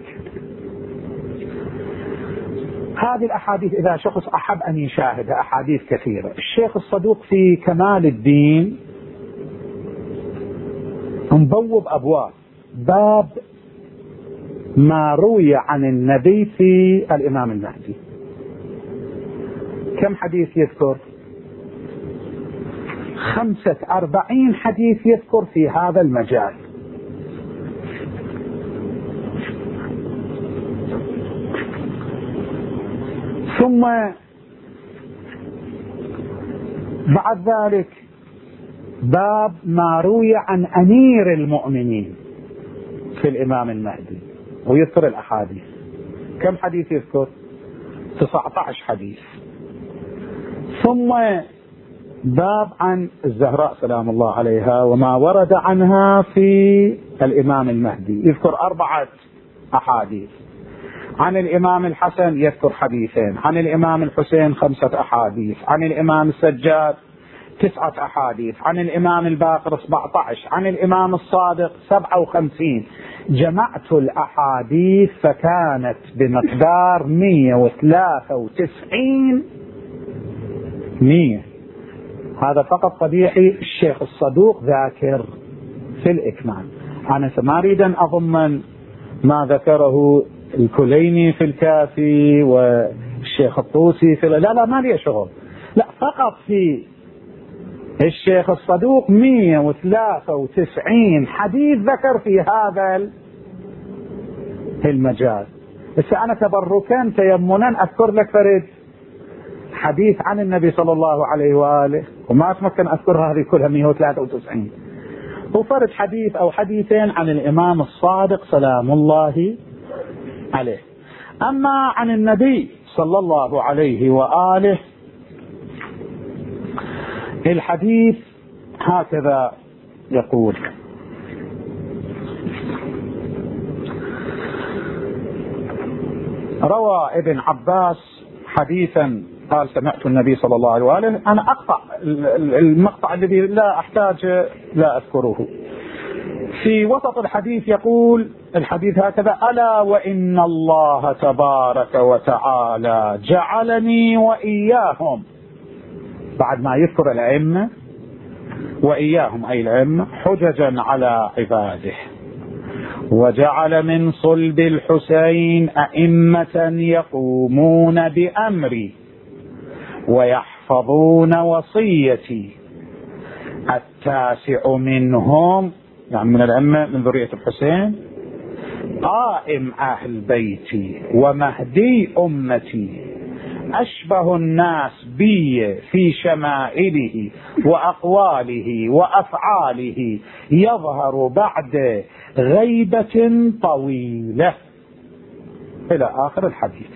هذه الأحاديث إذا شخص أحب أن يشاهدها أحاديث كثيرة. الشيخ الصدوق في كمال الدين مبوب أبواب، باب ما روي عن النبي في الإمام المهدي. كم حديث يذكر؟ خمسة أربعين حديث يذكر في هذا المجال. ثم بعد ذلك باب ما روي عن أمير المؤمنين في الإمام المهدي ويذكر الأحاديث. كم حديث يذكر؟ تسعة عشر حديث. ثم باب عن الزهراء سلام الله عليها وما ورد عنها في الإمام المهدي، يذكر أربعة أحاديث. عن الإمام الحسن يذكر حديثين، عن الإمام الحسين خمسة أحاديث، عن الإمام السجاد تسعة أحاديث، عن الإمام الباقر سبعة عشر، عن الإمام الصادق سبعة وخمسين. جمعت الأحاديث فكانت بمقدار مئة وثلاثة وتسعين مئة. هذا فقط طبيعي الشيخ الصدوق ذاكر في الإكمال. أنا ما أريد أن أضمن ما ذكره الكليني في الكافي والشيخ الطوسي في لا لا ما لي شغل، لا فقط في الشيخ الصدوق مئة وثلاثة وتسعين حديث ذكر في هذا المجال. بس أنا تبركا تيمنا أذكر لك فرد حديث عن النبي صلى الله عليه وآله وما أتمكن أذكر هذه كلها مئة وثلاثة وتسعين، وفرد حديث أو حديثين عن الإمام الصادق سلام الله عليه. أما عن النبي صلى الله عليه وآله الحديث هكذا يقول: روى ابن عباس حديثا قال سمعت النبي صلى الله عليه وآله. أنا أقطع المقطع الذي لا أحتاج لا أذكره. في وسط الحديث يقول الحديث هكذا: ألا وإن الله تبارك وتعالى جعلني وإياهم، بعد ما يذكر الأئمة وإياهم أي الأئمة، حججا على عباده، وجعل من صلب الحسين أئمة يقومون بأمري ويحفظون وصيتي. التاسع منهم يعني من الأئمة من ذرية الحسين قائم أهل بيتي ومهدي أمتي، أشبه الناس بي في شمائله وأقواله وأفعاله، يظهر بعد غيبة طويلة، إلى آخر الحديث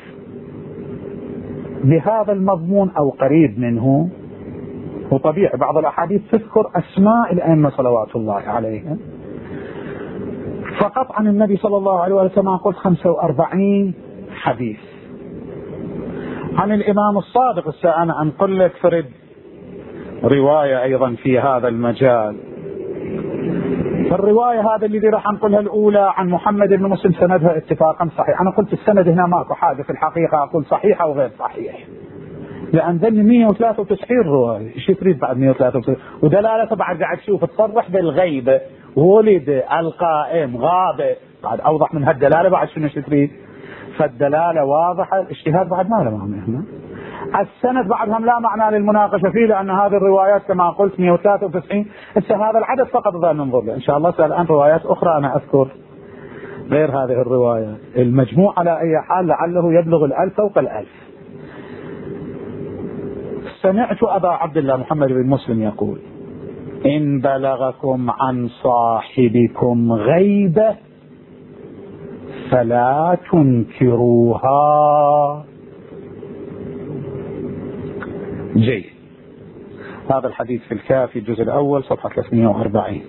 بهذا المضمون أو قريب منه. وطبيعي بعض الأحاديث تذكر أسماء الأئمة صلوات الله عليهم. فقط عن النبي صلى الله عليه وسلم كما قلت خمسة وأربعين حديث. عن الإمام الصادق هسه أنا أنقل لك فرد رواية أيضا في هذا المجال. فالرواية هذا الذي راح أنقلها الأولى عن محمد بن مسلم سندها اتفاقا صحيح. أنا قلت السند هنا ماكو حاجة في الحقيقة أقول صحيح أو غير صحيح، لأن ذني مئة وثلاثة وتسعين رواية، إيش تريد بعد مئة وثلاثة وتسعين؟ ودلالة بعد قاعد تشوف تصرح بالغيبة، ولد القائم غاب، بعد أوضح من هالدلالة بعد شنو تريد؟ فالدلالة واضحة، الاجتهاد بعد ما له معنى هنا. السند بعد هم لا معنى للمناقشة فيه، لأن هذه الروايات كما قلت مئة وثلاثة وتسعين. هذا العدد فقط ذا ننظر له إن شاء الله. الآن روايات أخرى أنا أذكر غير هذه الروايات، المجموع على أي حال لعله يبلغ الألف فوق الألف. سمعت أبا عبد الله محمد بن مسلم يقول: إن بلغكم عن صاحبكم غيبة فلا تنكروها. جيد. هذا الحديث في الكافي الجزء الأول صفحة ثلاثمئة وأربعين.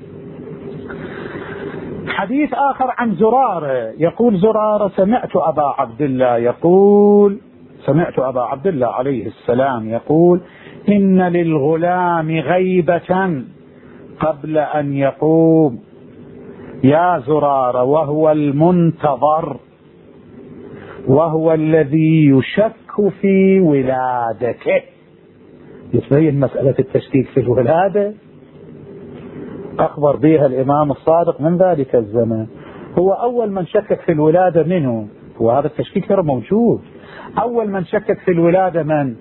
حديث آخر عن زرارة يقول زرارة: سمعت أبا عبد الله يقول سمعت أبا عبد الله عليه السلام يقول: إن للغلام غيبة قبل أن يقوم يا زرارة، وهو المنتظر، وهو الذي يشك في ولادته. يتبين مسألة التشكيك في الولادة أخبر بها الإمام الصادق من ذلك الزمان. هو أول من شكك في الولادة منه، وهذا التشكيك ترى موجود. أول من شكك في الولادة من؟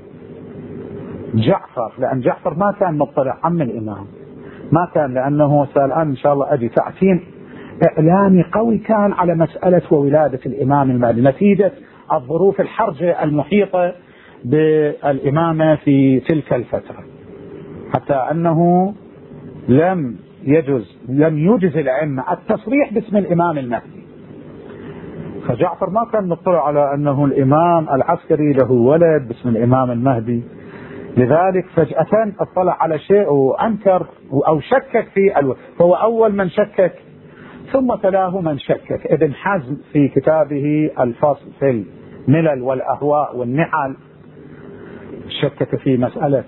جعفر، لأن جعفر ما كان مطلع عم الإمام، ما كان، لأنه الآن إن شاء الله أجي تعتيم إعلامي قوي كان على مسألة وولادة الإمام المهدي نتيجة الظروف الحرجة المحيطة بالإمامة في تلك الفترة، حتى أنه لم يجز لم يجز الأئمة التصريح باسم الإمام المهدي. فجعفر ما كان مطلع على أنه الإمام العسكري له ولد باسم الإمام المهدي، لذلك فجأة اطلع على شيء وأنكر أو شكك في الولد، فهو أول من شكك ثم تلاه من شكك. ابن حزم في كتابه الفصل في الملل والأهواء والنعل شكك في مسألة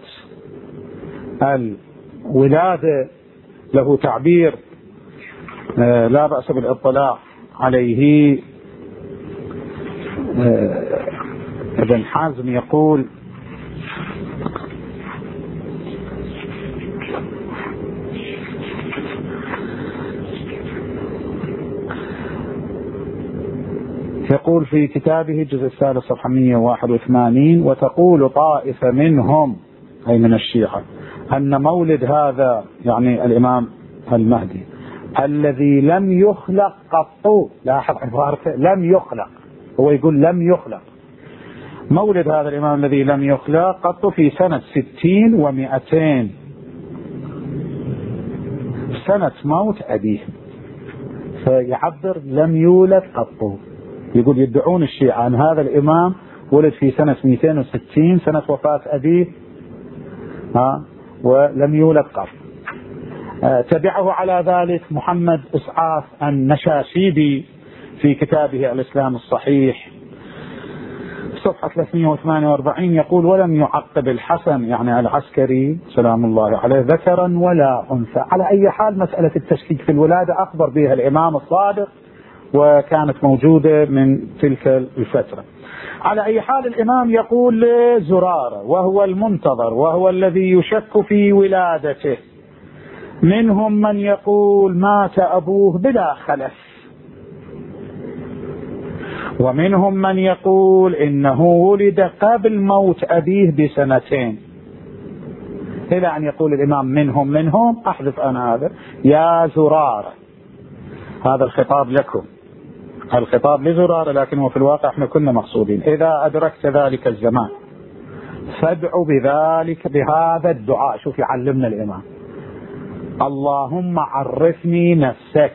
الولادة، له تعبير لا بأس بالاطلاع عليه. ابن حزم يقول يقول في كتابه الجزء الثالث صفحة مئة وواحد وثمانين: وتقول طائفة منهم أي من الشيعة أن مولد هذا يعني الإمام المهدي الذي لم يخلق قط، لاحظ عبارته لم يخلق، هو يقول لم يخلق، مولد هذا الإمام الذي لم يخلق قط في سنة ستين ومئتين سنة موت أبيه، فيعبر لم يولد قط. يقول يدعون الشيعة أن هذا الإمام ولد في سنة مئتين وستين سنة وفاة أبيه ها ولم يولد قط. تبعه على ذلك محمد إسعاف النشاشيبي في كتابه الإسلام الصحيح صفحة ثلاثمئة وثمانية وأربعين يقول: ولم يعقب الحسن يعني العسكري سلام الله عليه ذكرا ولا أنثى. على أي حال مسألة التشكيك في الولادة أخبر بها الإمام الصادق وكانت موجودة من تلك الفترة. على أي حال الإمام يقول لزرارة وهو المنتظر وهو الذي يشك في ولادته: منهم من يقول مات أبوه بلا خلف، ومنهم من يقول إنه ولد قبل موت أبيه بسنتين، إلى أن يقول الإمام منهم منهم أحذف أنا هذا يا زرارة. هذا الخطاب لكم، الخطاب لزرارة، لكنه في الواقع احنا كنا مقصودين: إذا أدركت ذلك الزمان فادعوا بذلك بهذا الدعاء. شوف يعلمنا الإمام: اللهم عرفني نفسك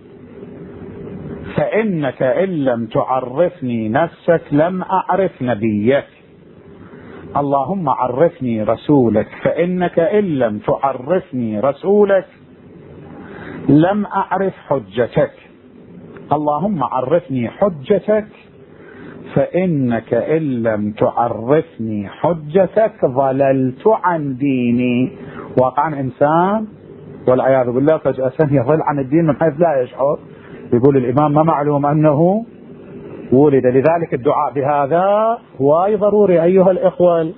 فإنك إن لم تعرفني نفسك لم أعرف نبيك، اللهم عرفني رسولك فإنك إن لم تعرفني رسولك لم أعرف حجتك، اللهم عرفني حجتك فإنك إن لم تعرفني حجتك ضللت عن ديني. واقعا إنسان والعياذ بالله فجأة يضل عن الدين من حيث لا يشعر. يقول الإمام ما معلوم أنه ولد، لذلك الدعاء بهذا هو ضروري أيها الإخوة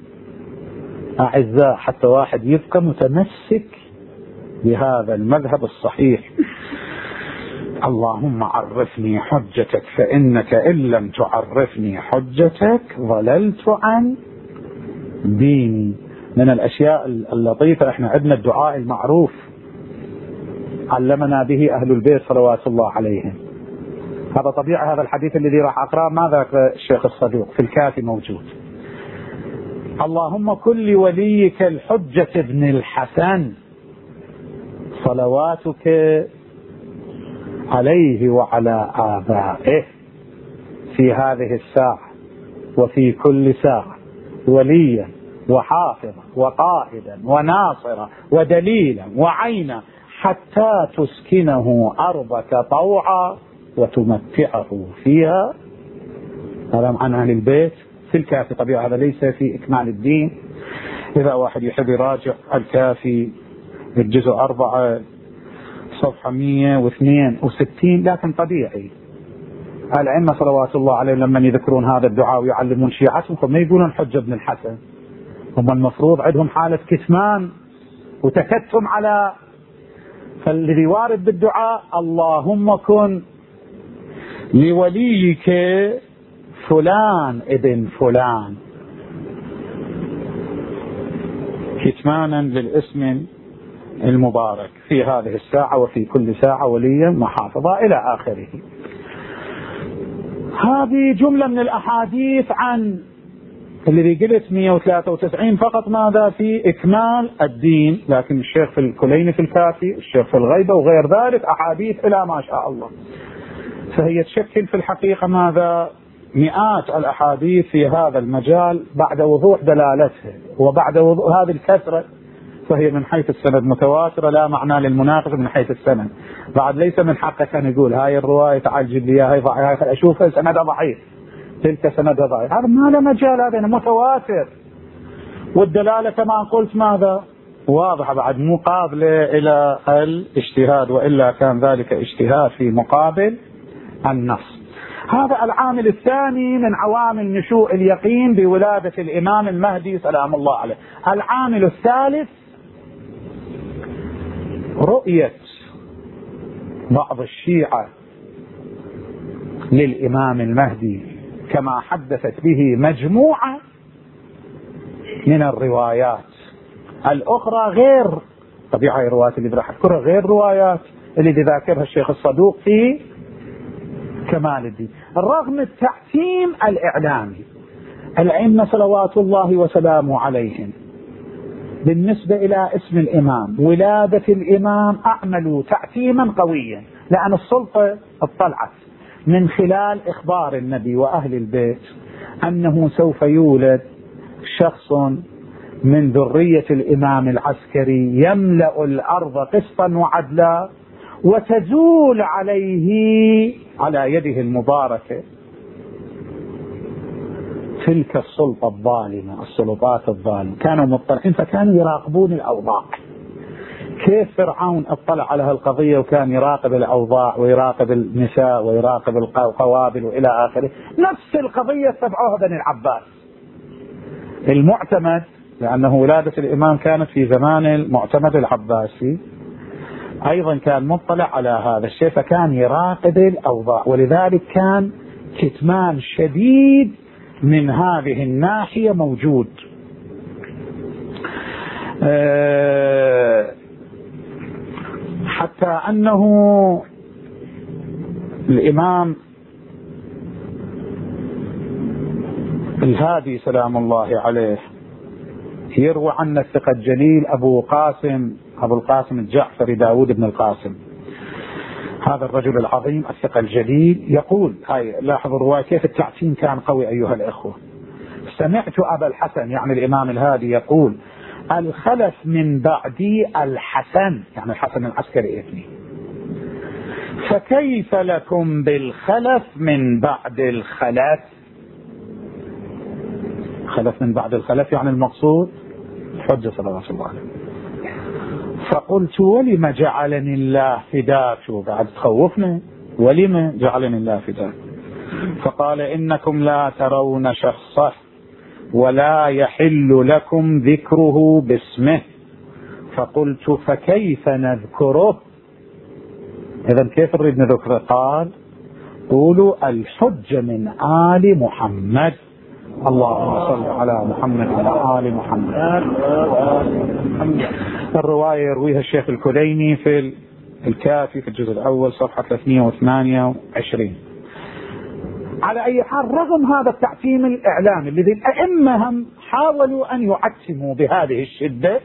أعزاء حتى واحد يبقى متمسك بهذا المذهب الصحيح. اللهم عرفني حجتك فإنك إن لم تعرفني حجتك ضللت عن ديني. من الأشياء اللطيفة احنا عندنا الدعاء المعروف علمنا به أهل البيت صلوات الله عليهم. هذا طبيعي، هذا الحديث الذي راح أقرأ ماذا الشيخ الصدوق في الكافي موجود: اللهم كن لوليك الحجة ابن الحسن صلواتك عليه وعلى آبائه في هذه الساعة وفي كل ساعة وليا وحافظا وقائدا وناصرا ودليلا وعينا حتى تسكنه أرضك طوعا وتمتعه فيها. هذا عن أهل البيت في الكافي. طبيعي هذا ليس في إكمال الدين، إذا واحد يحب يراجع الكافي الجزء أربعة صفحة مئة واثنين وستين. لكن طبيعي الأئمة صلوات الله عليهم لما يذكرون هذا الدعاء ويعلمون شيعتهم ما يقولون حجة ابن الحسن، هم المفروض عندهم حالة كتمان وتكتم على. فالذي وارد بالدعاء اللهم كن لوليك فلان ابن فلان كتمانا للاسم المبارك في هذه الساعة وفي كل ساعة وليا محافظة إلى آخره. هذه جملة من الأحاديث عن الذي قلت مئة وثلاثة وتسعين فقط ماذا في إكمال الدين، لكن الشيخ في الكليني في الكافي، الشيخ في الغيبة وغير ذلك أحاديث إلى ما شاء الله. فهي تشكل في الحقيقة ماذا مئات الأحاديث في هذا المجال بعد وضوح دلالتها وبعد وضوح هذه الكثرة فهي من حيث السند متواترة، لا معنى للمناقشة من حيث السند. بعد ليس من حقك أن يقول هاي الرواية تعال جيب لي هاي ضعيف، أشوفها سندها ضعيف، تلك سندها ضعيف، هذا ما له مجال، هذا متواتر. والدلالة كما قلت ماذا؟ واضحة، بعد مقابلة إلى الاجتهاد، وإلا كان ذلك اجتهاد في مقابل النص. هذا العامل الثاني من عوامل نشوء اليقين بولادة الإمام المهدي سلام الله عليه. العامل الثالث رؤية بعض الشيعة للإمام المهدي كما حدثت به مجموعة من الروايات الأخرى غير طبيعة الروايات اللي راح أذكرها، غير روايات اللي ذاكرها الشيخ الصدوق في كمال الدين. رغم التعتيم الإعلامي الأئمة صلوات الله وسلامه عليهم بالنسبة إلى اسم الإمام، ولادة الإمام، أعملوا تعتيما قويا، لأن السلطة اطلعت من خلال إخبار النبي وأهل البيت أنه سوف يولد شخص من ذرية الإمام العسكري يملأ الأرض قسطا وعدلا وتزول عليه على يده المباركة تلك السلطة الظالمة، السلطات الظالمة. كانوا مطلعين فكانوا يراقبون الأوضاع. كيف فرعون اطلع على هالقضية وكان يراقب الأوضاع ويراقب النساء ويراقب القوابل وإلى آخره، نفس القضية تبعوها بني العباس. المعتمد، لأنه ولادة الإمام كانت في زمان المعتمد العباسي، أيضا كان مطلع على هذا الشيء، فكان يراقب الأوضاع، ولذلك كان كتمان شديد من هذه الناحية موجود. أه حتى أنه الإمام الهادي سلام الله عليه يروى عن الثقة الجليل أبو قاسم أبو القاسم الجعفري داود بن القاسم، هذا الرجل العظيم الثقة الجليل، يقول، هاي لاحظوا الرواية كيف التعتيم كان قوي أيها الأخوة. سمعت أبا الحسن يعني الإمام الهادي يقول: الخلف من بعدي الحسن، يعني الحسن العسكري ابني، فكيف لكم بالخلف من بعد الخلف؟ خلف من بعد الخلف يعني المقصود الحجة صلى الله عليه. فقلت: ولم جعلني الله فداك؟ بعد تخوفنا، ولم جعلني الله فداك؟ فقال: إنكم لا ترون شخصه ولا يحل لكم ذكره باسمه. فقلت: فكيف نذكره؟ إذن كيف نريد نذكره؟ قال: قولوا الحجة من آل محمد، اللهم صل على محمد وعلى آل محمد. الرواية يرويها الشيخ الكليني في الكافي في الجزء الأول صفحة ثلاثمئة وثمانية وعشرين. على أي حال، رغم هذا التعتيم الإعلامي الذي الأئمة هم حاولوا أن يعتموا بهذه الشدة،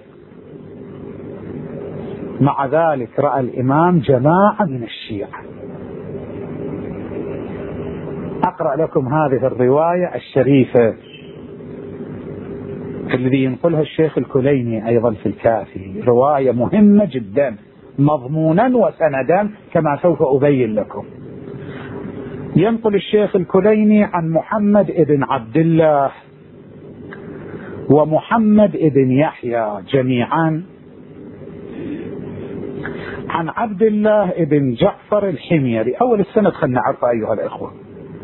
مع ذلك رأى الإمام جماعة من الشيعة. أقرأ لكم هذه الرواية الشريفة الذي ينقلها الشيخ الكليني أيضا في الكافي، رواية مهمة جدا مضمونا وسندا كما سوف أبين لكم. ينقل الشيخ الكليني عن محمد ابن عبد الله ومحمد ابن يحيى جميعا عن عبد الله ابن جعفر الحميري. أول السنة خلنا نعرف أيها الإخوة.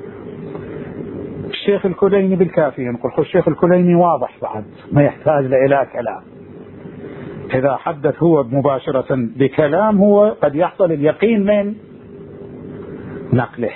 الشيخ الكليني بالكافي ينقل، الشيخ الكليني واضح بعد ما يحتاج إلى كلام، إذا حدث هو مباشرة بكلام هو قد يحصل اليقين من نقله.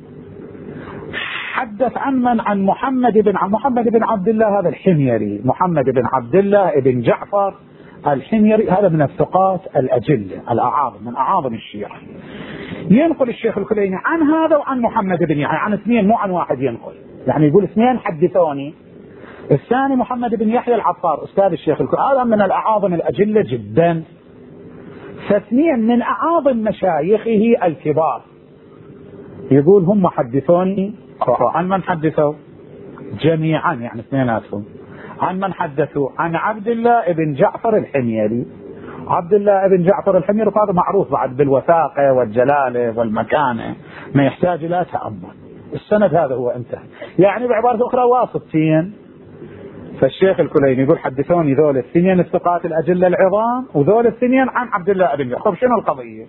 حدث عن من؟ عن محمد بن محمد بن عبد الله هذا الحميري، محمد بن عبد الله بن جعفر الحميري، هذا من الثقات الأجلة الأعاظم من أعاظم الشيعة. ينقل الشيخ الكليني عن هذا وعن محمد بن يحيى، عن اثنين مو عن واحد ينقل، يعني يقول اثنين حدثوني. الثاني محمد بن يحيى العطار أستاذ الشيخ الكليني، هذا من الأعاظم الأجلة جدا. فاثنين من أعاظم مشايخه الكبار يقول هم حدثوني. عن من حدثوا؟ جميعا، يعني اثنيناتهم عن من حدثوا؟ عن عبد الله بن جعفر الحميري. عبد الله بن جعفر الحميري هذا معروف بعد بالوثاقة والجلالة والمكانة، ما يحتاج إلى تأمل. السند هذا هو انتهى، يعني بعبارة أخرى واسطتين. فالشيخ الكليني يقول حدثوني ذول الثنين الثقات الأجلة العظام وذول الثنين عن عبد الله بن جعفر. شنو القضية؟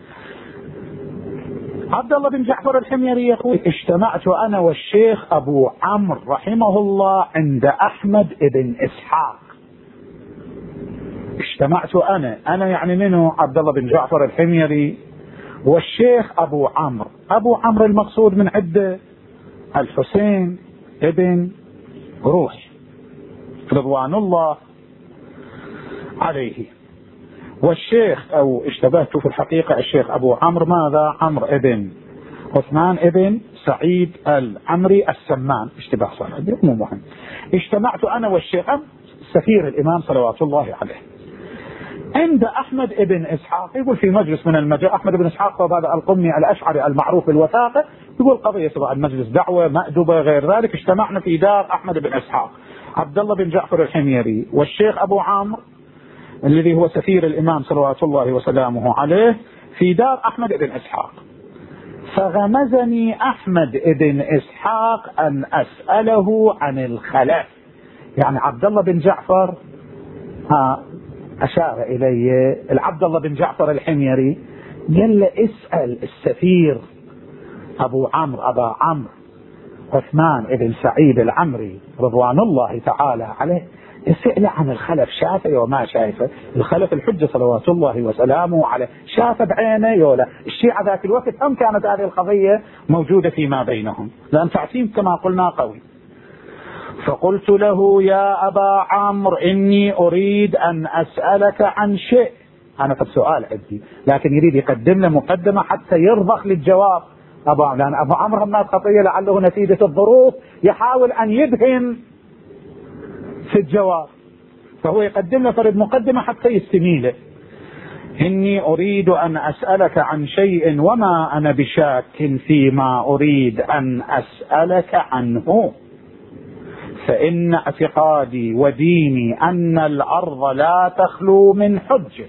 عبد الله بن جعفر الحميري يقول اجتمعت أنا والشيخ أبو عمرو رحمه الله عند أحمد بن إسحاق. اجتمعت أنا أنا يعني منه عبد الله بن جعفر الحميري والشيخ أبو عمرو. أبو عمرو المقصود من عدة الحسين ابن روح رضوان الله عليه. والشيخ أو اشتبهت في الحقيقة الشيخ أبو عمرو ماذا؟ عمرو ابن عثمان ابن سعيد العمري السمان، اشتباه صار مو مهم. اجتمعت أنا والشيخ سفير الإمام صلوات الله عليه عند أحمد ابن إسحاق. يقول في مجلس من المجلس، أحمد بن إسحاق هذا القمي الأشعري المعروف بالوثاقة، يقول قضية سواء المجلس دعوة مأدبة غير ذلك. اجتمعنا في دار أحمد بن إسحاق، عبد الله بن جعفر الحميري والشيخ أبو عمرو الذي هو سفير الإمام صلوات الله وسلامه عليه في دار أحمد بن إسحاق. فغمزني أحمد بن إسحاق أن أسأله عن الخلف. يعني عبد الله بن جعفر ها أشار إلي العبد الله بن جعفر الحميري، قال له اسأل السفير أبو عمرو أبا عمرو عثمان بن سعيد العمري رضوان الله تعالى عليه، اسأله عن الخلف، شافه وما شايفه. الخلف الحجة صلوات الله وسلامه عليه، شافه بعينه يولا. الشيعة ذاك الوقت هم كانت هذه القضية موجودة فيما بينهم، لأن تعصيم كما قلنا قوي. فقلت له يا أبا عمرو إني أريد أن أسألك عن شيء. أنا طب سؤال عندي، لكن يريد يقدم له مقدمة حتى يرضخ للجواب. أبا لأن أبو عمرو الناس خطية لعله نتيجة الظروف يحاول أن يدهن في الجواب، فهو يقدم له فرد مقدمة حتى يستميله. إني أريد أن أسألك عن شيء وما أنا بشاك فيما أريد أن أسألك عنه، فإن اعتقادي وديني أن الأرض لا تخلو من حجة،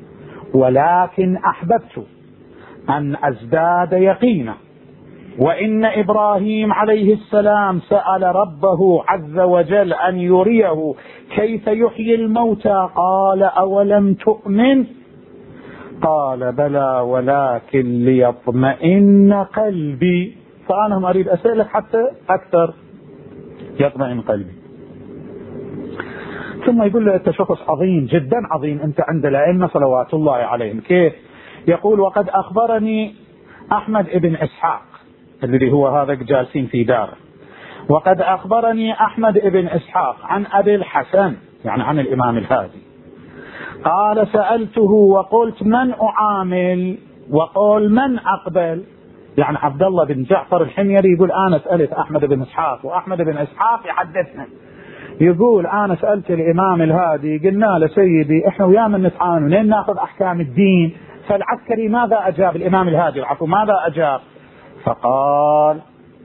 ولكن أحببت أن أزداد يقينا. وإن إبراهيم عليه السلام سأل ربه عز وجل أن يريه كيف يحيي الموتى، قال أولم تؤمن؟ قال بلى ولكن ليطمئن قلبي. فأنا أريد أسألك حتى أكثر يطمئن قلبي. ثم يقول له أنت شخص عظيم جدا عظيم، أنت عند الأئمة صلوات الله عليهم. كيف؟ يقول وقد أخبرني أحمد بن إسحاق الذي هو هذا جالسين في داره، وقد أخبرني أحمد بن إسحاق عن أبي الحسن يعني عن الإمام الهادي، قال سألته وقلت من أعامل وقال من أقبل. يعني عبد الله بن جعفر الحميري يقول أنا سألت أحمد بن إسحاق، وأحمد بن إسحاق يحدثنا يقول أنا سألت الإمام الهادي، قلنا له سيدي إحنا ويا من نتعاون ولين نأخذ أحكام الدين. فالعسكري ماذا أجاب؟ الإمام الهادي العفو ماذا أجاب؟ فقال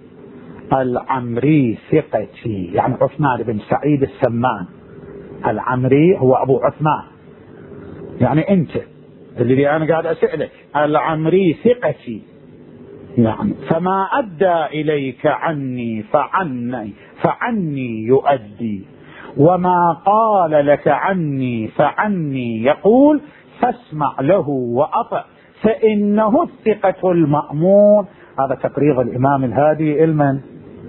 العمري ثقتي، يعني عثمان بن سعيد السمان. العمري هو أبو عثمان، يعني أنت اللي أنا قاعد أسألك، العمري ثقتي، يعني فما أدى إليك عني فعني فعني يؤدي، وما قال لك عني فعني يقول، فاسمع له وأطع فإنه الثقة المأمون. هذا تقرير الإمام الهادي المن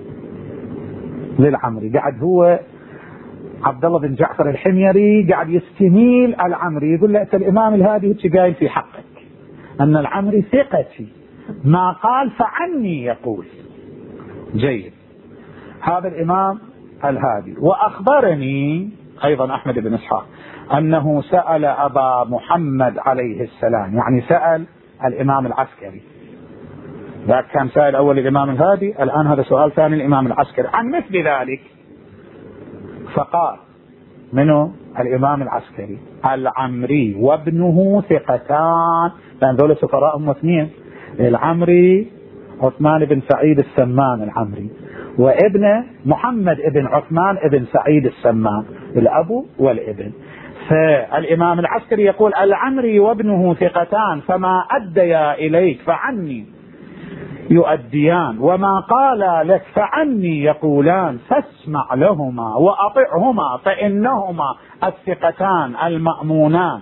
للعمري. قاعد هو عبد الله بن جعفر الحميري قاعد يستميل العمري، يقول له الإمام الهادي هيك قايل في حقك أن العمري ثقتي، ما قال فعني يقول. جيد. هذا الإمام الهادي. وأخبرني أيضا أحمد بن إسحاق أنه سأل أبا محمد عليه السلام، يعني سأل الإمام العسكري. ذاك كان سائل أول الإمام الهادي، الآن هذا سؤال ثاني الإمام العسكري عن مثل ذلك. فقال منه الإمام العسكري العمري وابنه ثقتان، لأن ذول سفراء هم اثنين، العمري عثمان بن سعيد السمان العمري، وابن محمد ابن عثمان ابن سعيد السمان، الأب والابن. فالإمام العسكري يقول العمري وابنه ثقتان فما أديا إليك فعني يؤديان، وما قالا لك فعني يقولان، فاسمع لهما وأطعهما فإنهما الثقتان المأمونان.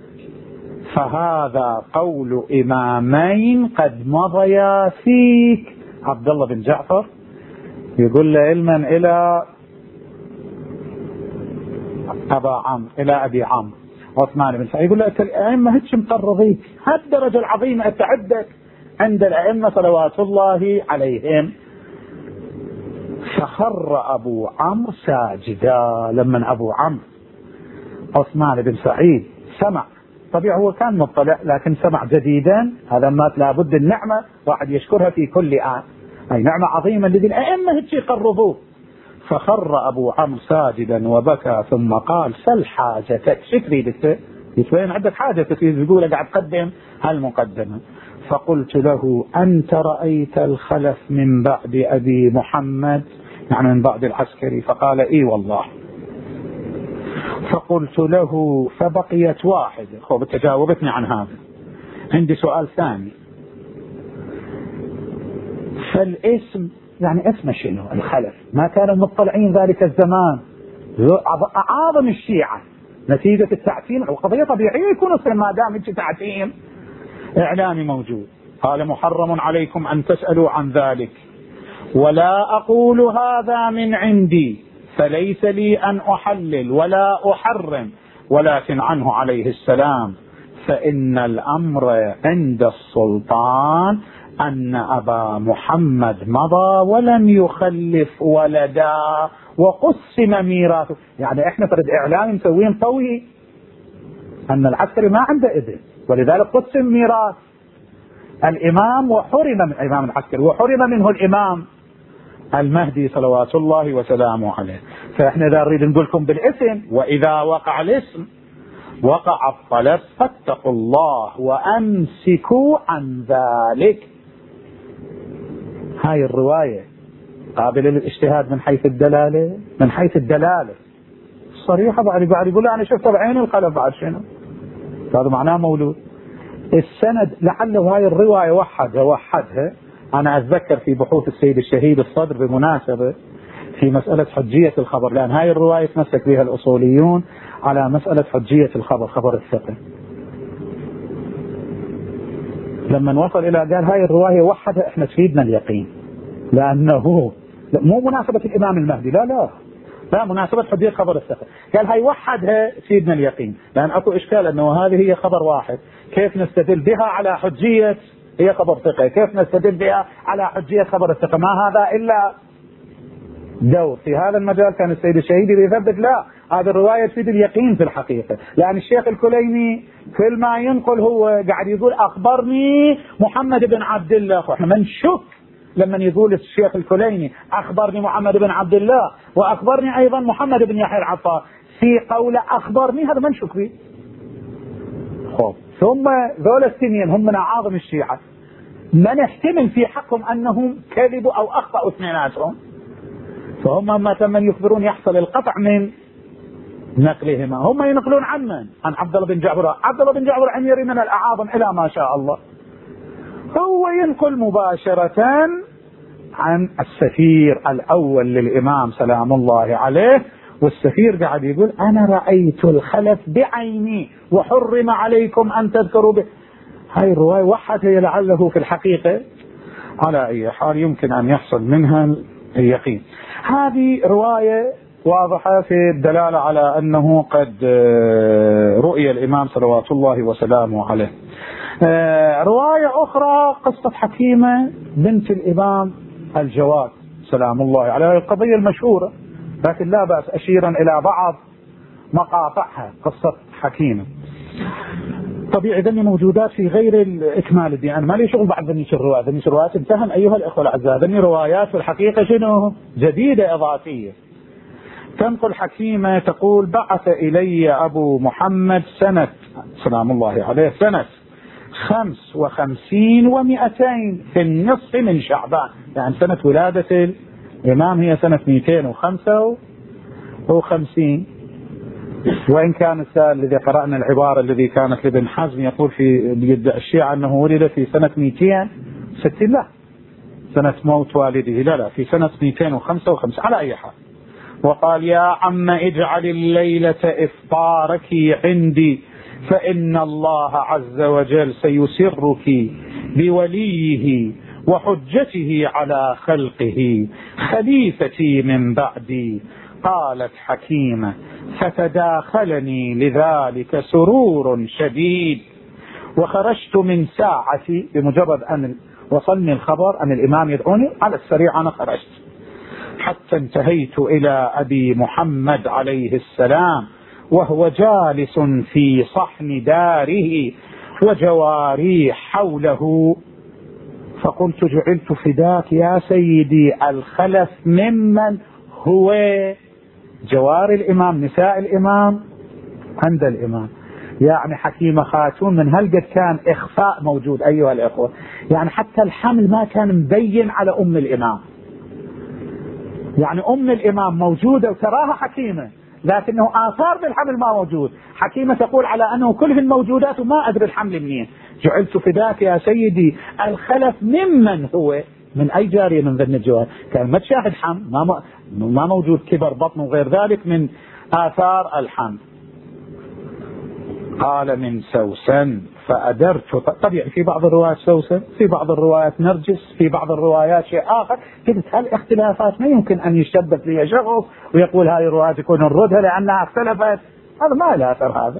فهذا قول إمامين قد مضيا فيك. عبد الله بن جعفر يقول له علما إلى أبا عمرو إلى أبي عمرو عثمان بن سعيد، يقول له الأئمة هيك مقرضيك، هالدرجة العظيمة أتعدك عند الأئمة صلوات الله عليهم. فخر أبو عمرو ساجدا. لما أبو عمرو عثمان بن سعيد سمع، طبيعي هو كان مطلع لكن سمع جديدا، هذا ما لابد النعمة واحد يشكرها في كل آن، أي نعمة عظيمة الذي الأئمة هيك يقرضوه. فخر أبو عمرو ساجدا وبكى ثم قال سل حاجتك، شكري بك يتبين عندك حاجة تريد يقول قاعد تقدم هالمقدمة. فقلت له أنت رأيت الخلف من بعد أبي محمد، يعني من بعد العسكري؟ فقال إي والله. فقلت له فبقيت واحدة، خب تجاوبتني عن هذا، عندي سؤال ثاني، فالاسم يعني اسم شنو الخلف؟ ما كانوا مطلعين ذلك الزمان، أعاظم الشيعة نتيجة التعتيم، القضية طبيعية يكون اسم ما دام يجي تعتيم إعلامي موجود. قال محرم عليكم أن تسألوا عن ذلك، ولا أقول هذا من عندي، فليس لي أن أحلل ولا أحرم، ولكن عنه عليه السلام فإن الأمر عند السلطان أن أبا محمد مضى ولم يخلف ولدا وقسم ميراثه. يعني إحنا فرد إعلامي مسوين طوي أن العسكري ما عنده ابن، ولذلك قسم ميراث الإمام وحرم من الإمام العسكري وحرم منه الإمام المهدي صلوات الله وسلامه عليه. فإحنا إذا نريد نقول لكم بالاسم، وإذا وقع الاسم وقع الطلب فاتقوا الله وأمسكوا عن ذلك. هاي الرواية قابلة للاجتهاد من حيث الدلالة، من حيث الدلالة صريحة. بعد بعد يقول أنا شفت بعين القلب، بعد شنو هذا معناه مولود. السند لعله هاي الرواية وحدها وحدها أنا أتذكر في بحوث السيد الشهيد الصدر بمناسبة في مسألة حجية الخبر، لأن هاي الرواية تمسك بها الأصوليون على مسألة حجية الخبر، خبر الثقة. لما وصل إلى قال هاي الرواية وحدها احنا تفيدنا اليقين، لأنه مو مناسبة الإمام المهدي، لا لا لا مناسبة حجية خبر الثقة. قال هاي وحدها تفيدنا اليقين، لأن أكو إشكال أنه هذه هي خبر واحد، كيف نستدل بها على حجية هي خبر ثقة، كيف نستدل بها على حجية خبر الثقة؟ ما هذا إلا دور في هذا المجال. كان السيد الشهيد يثبت لا، هذه الرواية تفيد اليقين في الحقيقة، لأن الشيخ الكليني كل ما ينقل هو قاعد يقول أخبرني محمد بن عبد الله، وإحنا ما نشك لما يقول الشيخ الكليني أخبرني محمد بن عبد الله وأخبرني أيضا محمد بن يحيى العطار، في قول أخبرني هذا ما نشك فيه. خب ثم ذول السنين هم من أعاظم الشيعة، ما نحتمل في حقهم أنهم كذبوا أو أخطأوا اثنيناتهم، فهم ما تم يخبرون يحصل القطع من نقلهما. هم ينقلون عن من؟ عن عبد الله بن جعفر. عبد الله بن جعفر عميري من الأعاظم إلى ما شاء الله، هو ينقل مباشرة عن السفير الأول للإمام سلام الله عليه، والسفير قاعد يقول أنا رأيت الخلف بعيني وحرم عليكم أن تذكروا به. هاي الرواية وحدها لعله في الحقيقة على أي حال يمكن أن يحصل منها اليقين. هذه رواية واضحة في الدلالة على أنه قد رؤي الإمام صلوات الله وسلامه عليه. رواية أخرى قصة حكيمة بنت الإمام الجواد سلام الله عليه، القضية المشهورة، لكن لا بأس أشيرا إلى بعض مقاطعها. قصة حكيمة طبيعي ذني موجودات في غير إكمال الدين، أنا ما لي شغل بعد ذني الروايات، ذني الروايات انتهم أيها الأخوة الأعزاء، ذني روايات في الحقيقة شنو جديدة إضافية. تنقل حكيمة تقول بعث إلي أبو محمد سنة سلام الله عليه سنة خمس وخمسين ومئتين في النصف من شعبان، يعني سنة ولادة الإمام هي سنة مئتين وخمسة وخمسين، وإن كان السائل الذي قرأنا العبارة الذي كانت لابن حزم يقول في الشيعة أنه ولد في سنة مئتين وستين، لا، سنة موت والده لا لا في سنة مئتين وخمسة وخمسين على أي حال. وقال: يا عم اجعل الليلة إفطارك عندي، فإن الله عز وجل سيسرك بوليه وحجته على خلقه خليفتي من بعدي. قالت حكيمة: فتداخلني لذلك سرور شديد، وخرجت من ساعتي بمجرد أن وصلني الخبر أن الإمام يدعوني على السريع أنا خرجت، حتى انتهيت إلى أبي محمد عليه السلام وهو جالس في صحن داره وجواري حوله، فقلت: جعلت فداك يا سيدي، الخلف ممن هو؟ جوار الإمام، نساء الإمام عند الإمام. يعني حكيمة خاتون من هل قد كان إخفاء موجود أيها الأخوة، يعني حتى الحمل ما كان مبين على أم الإمام، يعني أم الإمام موجودة وتراها حكيمة، لكنه آثار بالحمل ما موجود. حكيمة تقول على أنه كل الموجودات وما أدري الحمل منين. جعلت فداك يا سيدي، الخلف ممن هو؟ من أي جارية من ذن الجوار؟ كان ما تشاهد حمل، ما, ما موجود كبر بطن وغير ذلك من آثار الحمل. قال: من سوسن فأدرت. طبيعي في بعض الروايات سوسن، في بعض الروايات نرجس، في بعض الروايات شيء آخر. قلت هالاختلافات ما يمكن أن يشبك لي شغف ويقول هذه الروايات يكون نردها لأنها اختلفت، هذا ما له أثر هذا.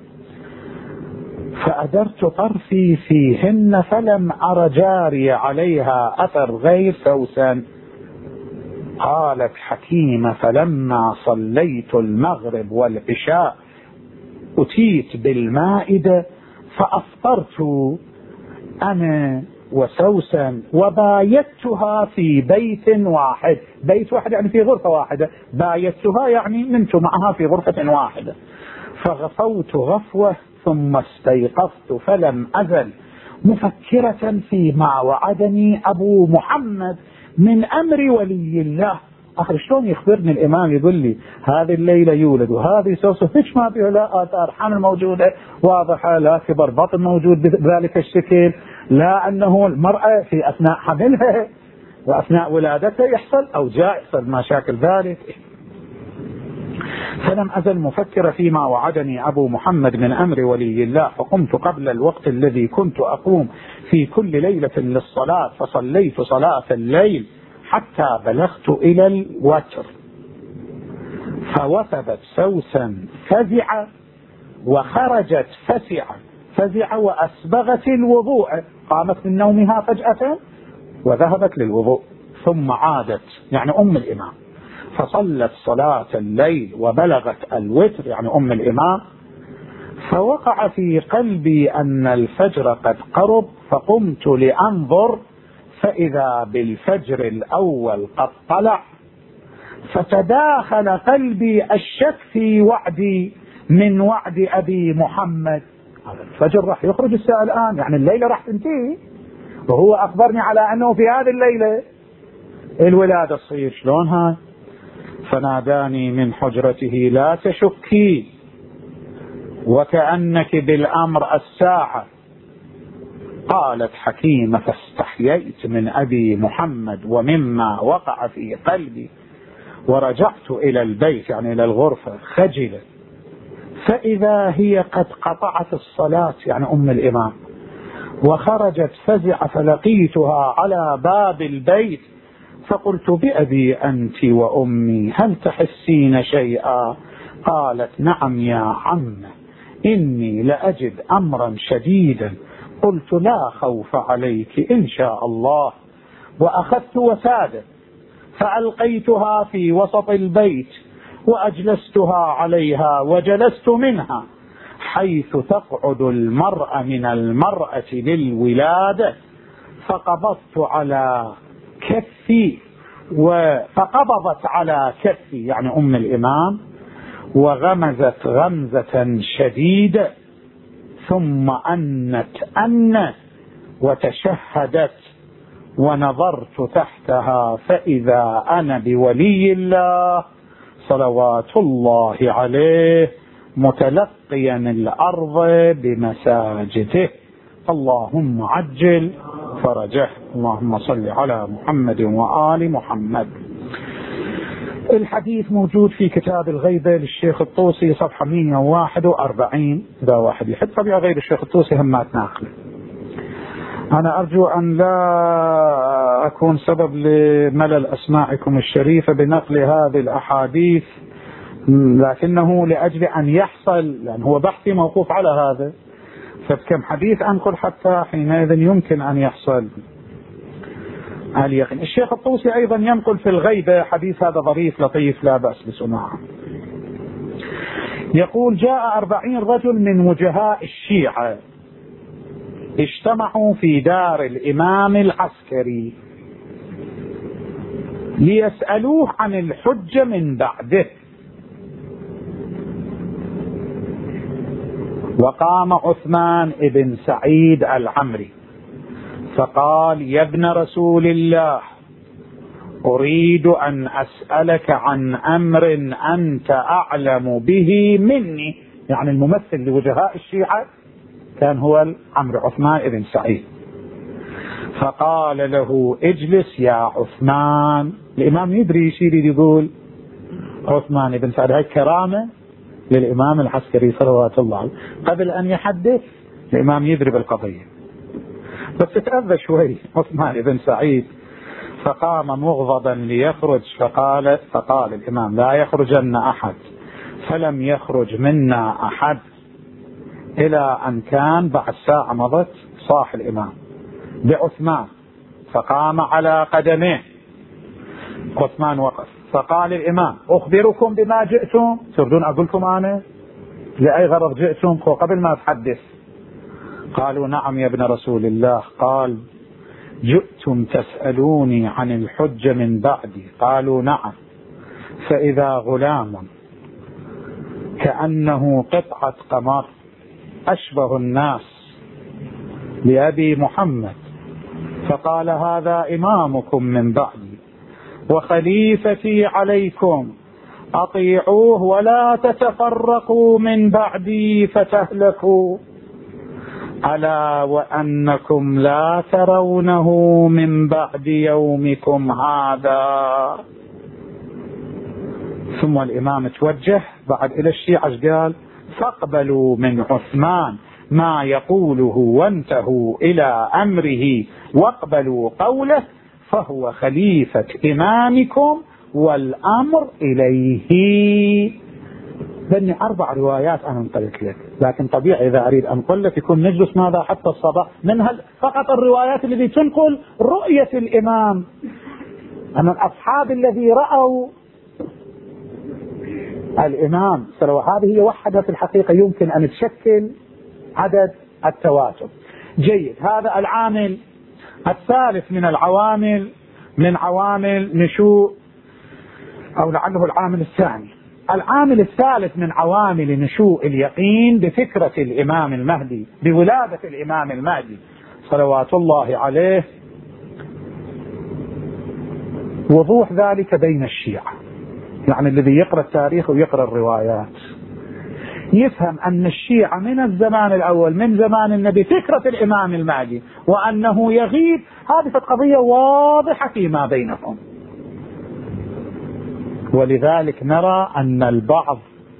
فأدرت طرفي فيهن فلم أر جاري عليها أثر غير سوسن. قالت حكيمة: فلما صليت المغرب والعشاء أتيت بالمائدة فأفطرت أنا وسوسن وبايتها في بيت واحد. بيت واحد يعني في غرفة واحدة، بايتها يعني نمت معها في غرفة واحدة. فغفوت غفوة ثم استيقظت فلم أزل مفكرة فيما وعدني أبو محمد من أمر ولي الله. آخر شلون يخبرني الإمام يقول لي هذه الليلة يولد وهذه سوسة، فيش ما فيها لا آثار حمل موجودة واضحة، لا كبر بطن موجود بذلك الشكل، لا أنه المرأة في أثناء حملها وأثناء ولادتها يحصل أو جاء يحصل مشاكل ذلك. فلم أزل مفكر فيما وعدني أبو محمد من أمر ولي الله، فقمت قبل الوقت الذي كنت أقوم في كل ليلة للصلاة، فصليت صلاة الليل حتى بلغت إلى الوتر. فوثبت سوسا فزع وخرجت فسع فزع وأسبغت الوضوء، قامت من نومها فجأة وذهبت للوضوء ثم عادت، يعني أم الإمام، فصلت صلاة الليل وبلغت الوتر، يعني أم الإمام. فوقع في قلبي أن الفجر قد قرب، فقمت لأنظر فإذا بالفجر الأول قد طلع، فتداخل قلبي الشك في وعدي من وعد أبي محمد. الفجر راح يخرج الساعة الآن، يعني الليلة راح تنتهي، وهو أخبرني على أنه في هذه الليلة الولادة تصير، شلون هاي؟ فناداني من حجرته: لا تشكي وكأنك بالأمر الساعة. قالت حكيمة: فاستحييت من أبي محمد ومما وقع في قلبي، ورجعت إلى البيت يعني إلى الغرفة خجلة، فإذا هي قد قطعت الصلاة يعني أم الإمام، وخرجت فزع، فلقيتها على باب البيت فقلت: بأبي أنت وأمي، هل تحسين شيئا؟ قالت: نعم يا عم، إني لأجد أمرا شديدا. قلت: لا خوف عليك إن شاء الله. وأخذت وسادة فألقيتها في وسط البيت وأجلستها عليها وجلست منها حيث تقعد المرأة من المرأة للولادة، فقبضت على كفي فقبضت على كفي يعني أم الإمام، وغمزت غمزة شديدة، ثم أنت أن وتشهدت ونظرت تحتها فإذا أنا بولي الله صلوات الله عليه متلقيا الأرض بمساجده، اللهم عجل فرجه. اللهم صل على محمد وآل محمد. الحديث موجود في كتاب الغيبة للشيخ الطوسي صفحة مئة وواحد وأربعين، إذا واحد يحب طبيعة غير الشيخ الطوسي هم ما تناقله. أنا أرجو أن لا أكون سبب لملل أسماعكم الشريفة بنقل هذه الأحاديث، لكنه لأجل أن يحصل، لأن هو بحثي موقوف على هذا، فكم حديث أنقل حتى حينئذ يمكن أن يحصل اليقين. الشيخ الطوسي أيضا ينقل في الغيبة حديث هذا ظريف لطيف لا بأس بسماعه. يقول: جاء أربعين رجل من وجهاء الشيعة اجتمعوا في دار الإمام العسكري ليسألوه عن الحجة من بعده، وقام عثمان بن سعيد العمري فقال: يا ابن رسول الله، أريد أن أسألك عن أمر أنت أعلم به مني. يعني الممثل لوجهاء الشيعة كان هو العمري عثمان بن سعيد. فقال له: اجلس يا عثمان. الإمام يدري شيء يقول عثمان بن سعيد، هاي كرامة للإمام العسكري صلوات الله عليه. قبل أن يحدث الإمام يدري بالقضية، بس تأذى شوي عثمان بن سعيد، فقام مغضبا ليخرج، فقال فقال الإمام: لا يخرجن أحد. فلم يخرج منا أحد إلى أن كان بعد ساعة مضت صاح الإمام بعثمان، فقام على قدميه. عثمان وقف، فقال الإمام: أخبركم بما جئتم؟ تردون أقول لكم أنا لأي غرض جئتم قبل ما أتحدث؟ قالوا: نعم يا ابن رسول الله. قال: جئتم تسألوني عن الحجة من بعدي؟ قالوا: نعم. فإذا غلام كأنه قطعة قمر أشبه الناس لأبي محمد، فقال: هذا إمامكم من بعدي وخليفتي عليكم، أطيعوه ولا تتفرقوا من بعدي فتهلكوا، ألا وأنكم لا ترونه من بعد يومكم هذا. ثم الإمام توجه بعد إلى الشيعة قال: فاقبلوا من عثمان ما يقوله وانتهوا إلى أمره واقبلوا قوله، فهو خليفة إمامكم والأمر إليه. لأني أربع روايات أنا انقلت لك، لكن طبيعي إذا أريد أنقل لك يكون نجلس ماذا حتى الصباح من هل فقط الروايات التي تنقل رؤية الإمام أن الأصحاب الذي رأوا الإمام صلوات، هذه هي وحدها في الحقيقة يمكن أن تشكل عدد التواتر. جيد. هذا العامل الثالث من العوامل من عوامل نشوء، أو لعله العامل الثاني. العامل الثالث من عوامل نشوء اليقين بفكرة الإمام المهدي، بولادة الإمام المهدي صلوات الله عليه، وضوح ذلك بين الشيعة. يعني الذي يقرأ التاريخ ويقرأ الروايات يفهم أن الشيعة من الزمان الأول من زمان النبي فكرة الإمام المهدي وأنه يغيب، هذه قضية واضحة فيما بينهم. ولذلك نرى أن البعض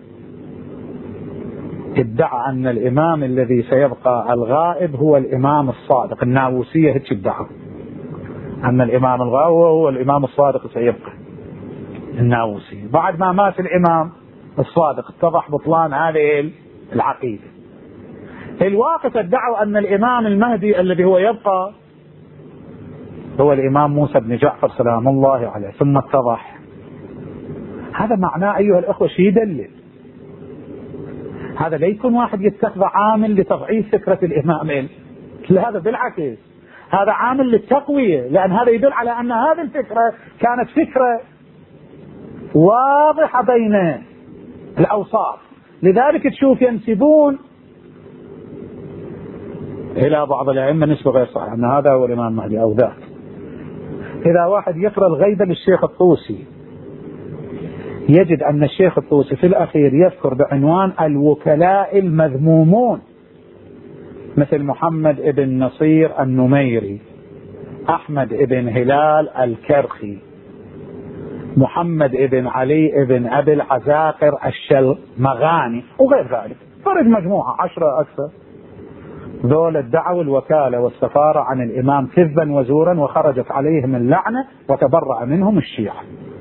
ادعى أن الإمام الذي سيبقى الغائب هو الإمام الصادق. الناووسية هيك ادعوا أن الإمام الغائب هو الإمام الصادق سيبقى. الناووسية بعد ما مات الإمام الصادق اتضح بطلان هذه العقيدة. الواقف ادعوا أن الإمام المهدي الذي هو يبقى هو الإمام موسى بن جعفر سلام الله عليه، ثم اتضح. هذا معناه أيها الأخوة شيء يدلل، هذا لا يكون واحد يتخذ عامل لتضعيف فكرة الإمامين، لا، هذا بالعكس هذا عامل للتقوية، لأن هذا يدل على أن هذه الفكرة كانت فكرة واضحة بين الأوصاف. لذلك تشوف ينسبون إلى بعض الأئمة نسبة غير صحيحة أن هذا هو الإمام المهدي أو ذاك. إذا واحد يقرأ الغيبة للشيخ الطوسي يجد أن الشيخ الطوسي في الأخير يذكر بعنوان الوكلاء المذمومون، مثل محمد ابن نصير النميري، أحمد ابن هلال الكرخي، محمد ابن علي ابن أبي العزاقر الشلمغاني وغير ذلك. فرد مجموعة عشرة أكثر، ذول ادعوا الوكالة والسفارة عن الإمام كذبا وزورا، وخرجت عليهم اللعنة وتبرأ منهم الشيعة.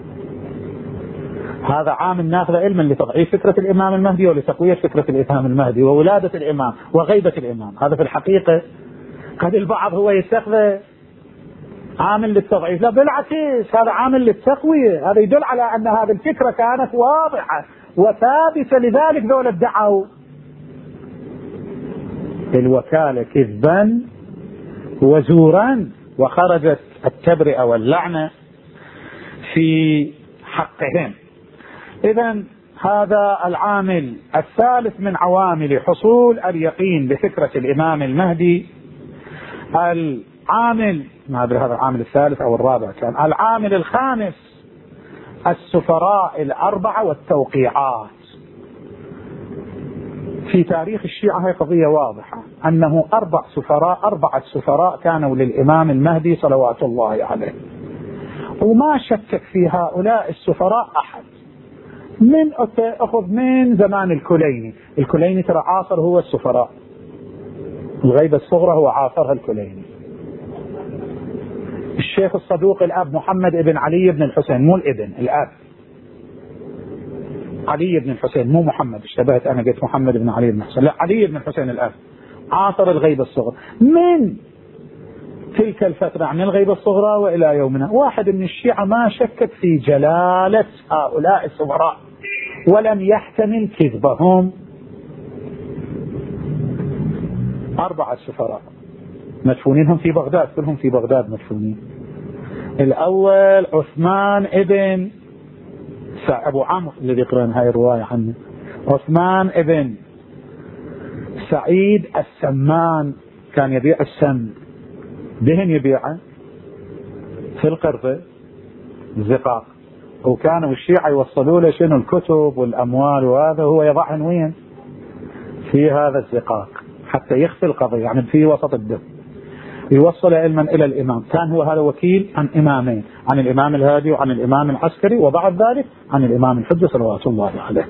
هذا عامل ناخذ علما لتضعيف فكرة الإمام المهدي ولتقوية فكرة الإمام المهدي وولادة الإمام وغيبة الإمام. هذا في الحقيقة قد البعض هو يتخذ عامل للتضعيف، لا بالعكس، هذا عامل للتقوية. هذا يدل على أن هذه الفكرة كانت واضحة وثابتة، لذلك ذولا ادعوا الوكالة كذبا وزورا، وخرجت التبرئة واللعنة في حقهم. إذن هذا العامل الثالث من عوامل حصول اليقين بفكرة الإمام المهدي. العامل ما أدري هذا العامل الثالث أو الرابع كان. العامل الخامس السفراء الأربعة والتوقيعات. في تاريخ الشيعة هي قضية واضحة أنه أربع سفراء أربعة سفراء كانوا للإمام المهدي صلوات الله عليه، وما شكك في هؤلاء السفراء أحد. من أخذ من زمان الكليني، الكليني ترى عاصر هو السفراء، الغيبة الصغرى هو عاصرها الكليني. الشيخ الصدوق الأب محمد ابن علي بن الحسين، مو الابن، الأب علي بن الحسين مو محمد، اشتبهت أنا قلت محمد بن علي بن الحسين، لا علي بن الحسين الأب عاصر الغيبة الصغرى. من تلك الفترة عن الغيبة الصغرى وإلى يومنا واحد من الشيعة ما شكك في جلالة هؤلاء السفراء ولم يحتمل كذبهم. أربعة سفراء مدفونينهم في بغداد، كلهم في بغداد مدفونين. الأول عثمان ابن أبو عمرو الذي قرأنا هاي الرواية عنه، عثمان ابن سعيد السمان، كان يبيع السم، دهن يبيعه في القرفة الزقاق، وكانوا الشيعة يوصلوا له شنو الكتب والأموال، وهذا هو يضعهن وين في هذا الزقاق حتى يخفي القضية، يعني في وسط الدم، يوصل علما إلى الإمام. كان هو هذا وكيل عن إمامين، عن الإمام الهادي وعن الإمام العسكري، وبعد ذلك عن الإمام الحجة صلوات الله عليه.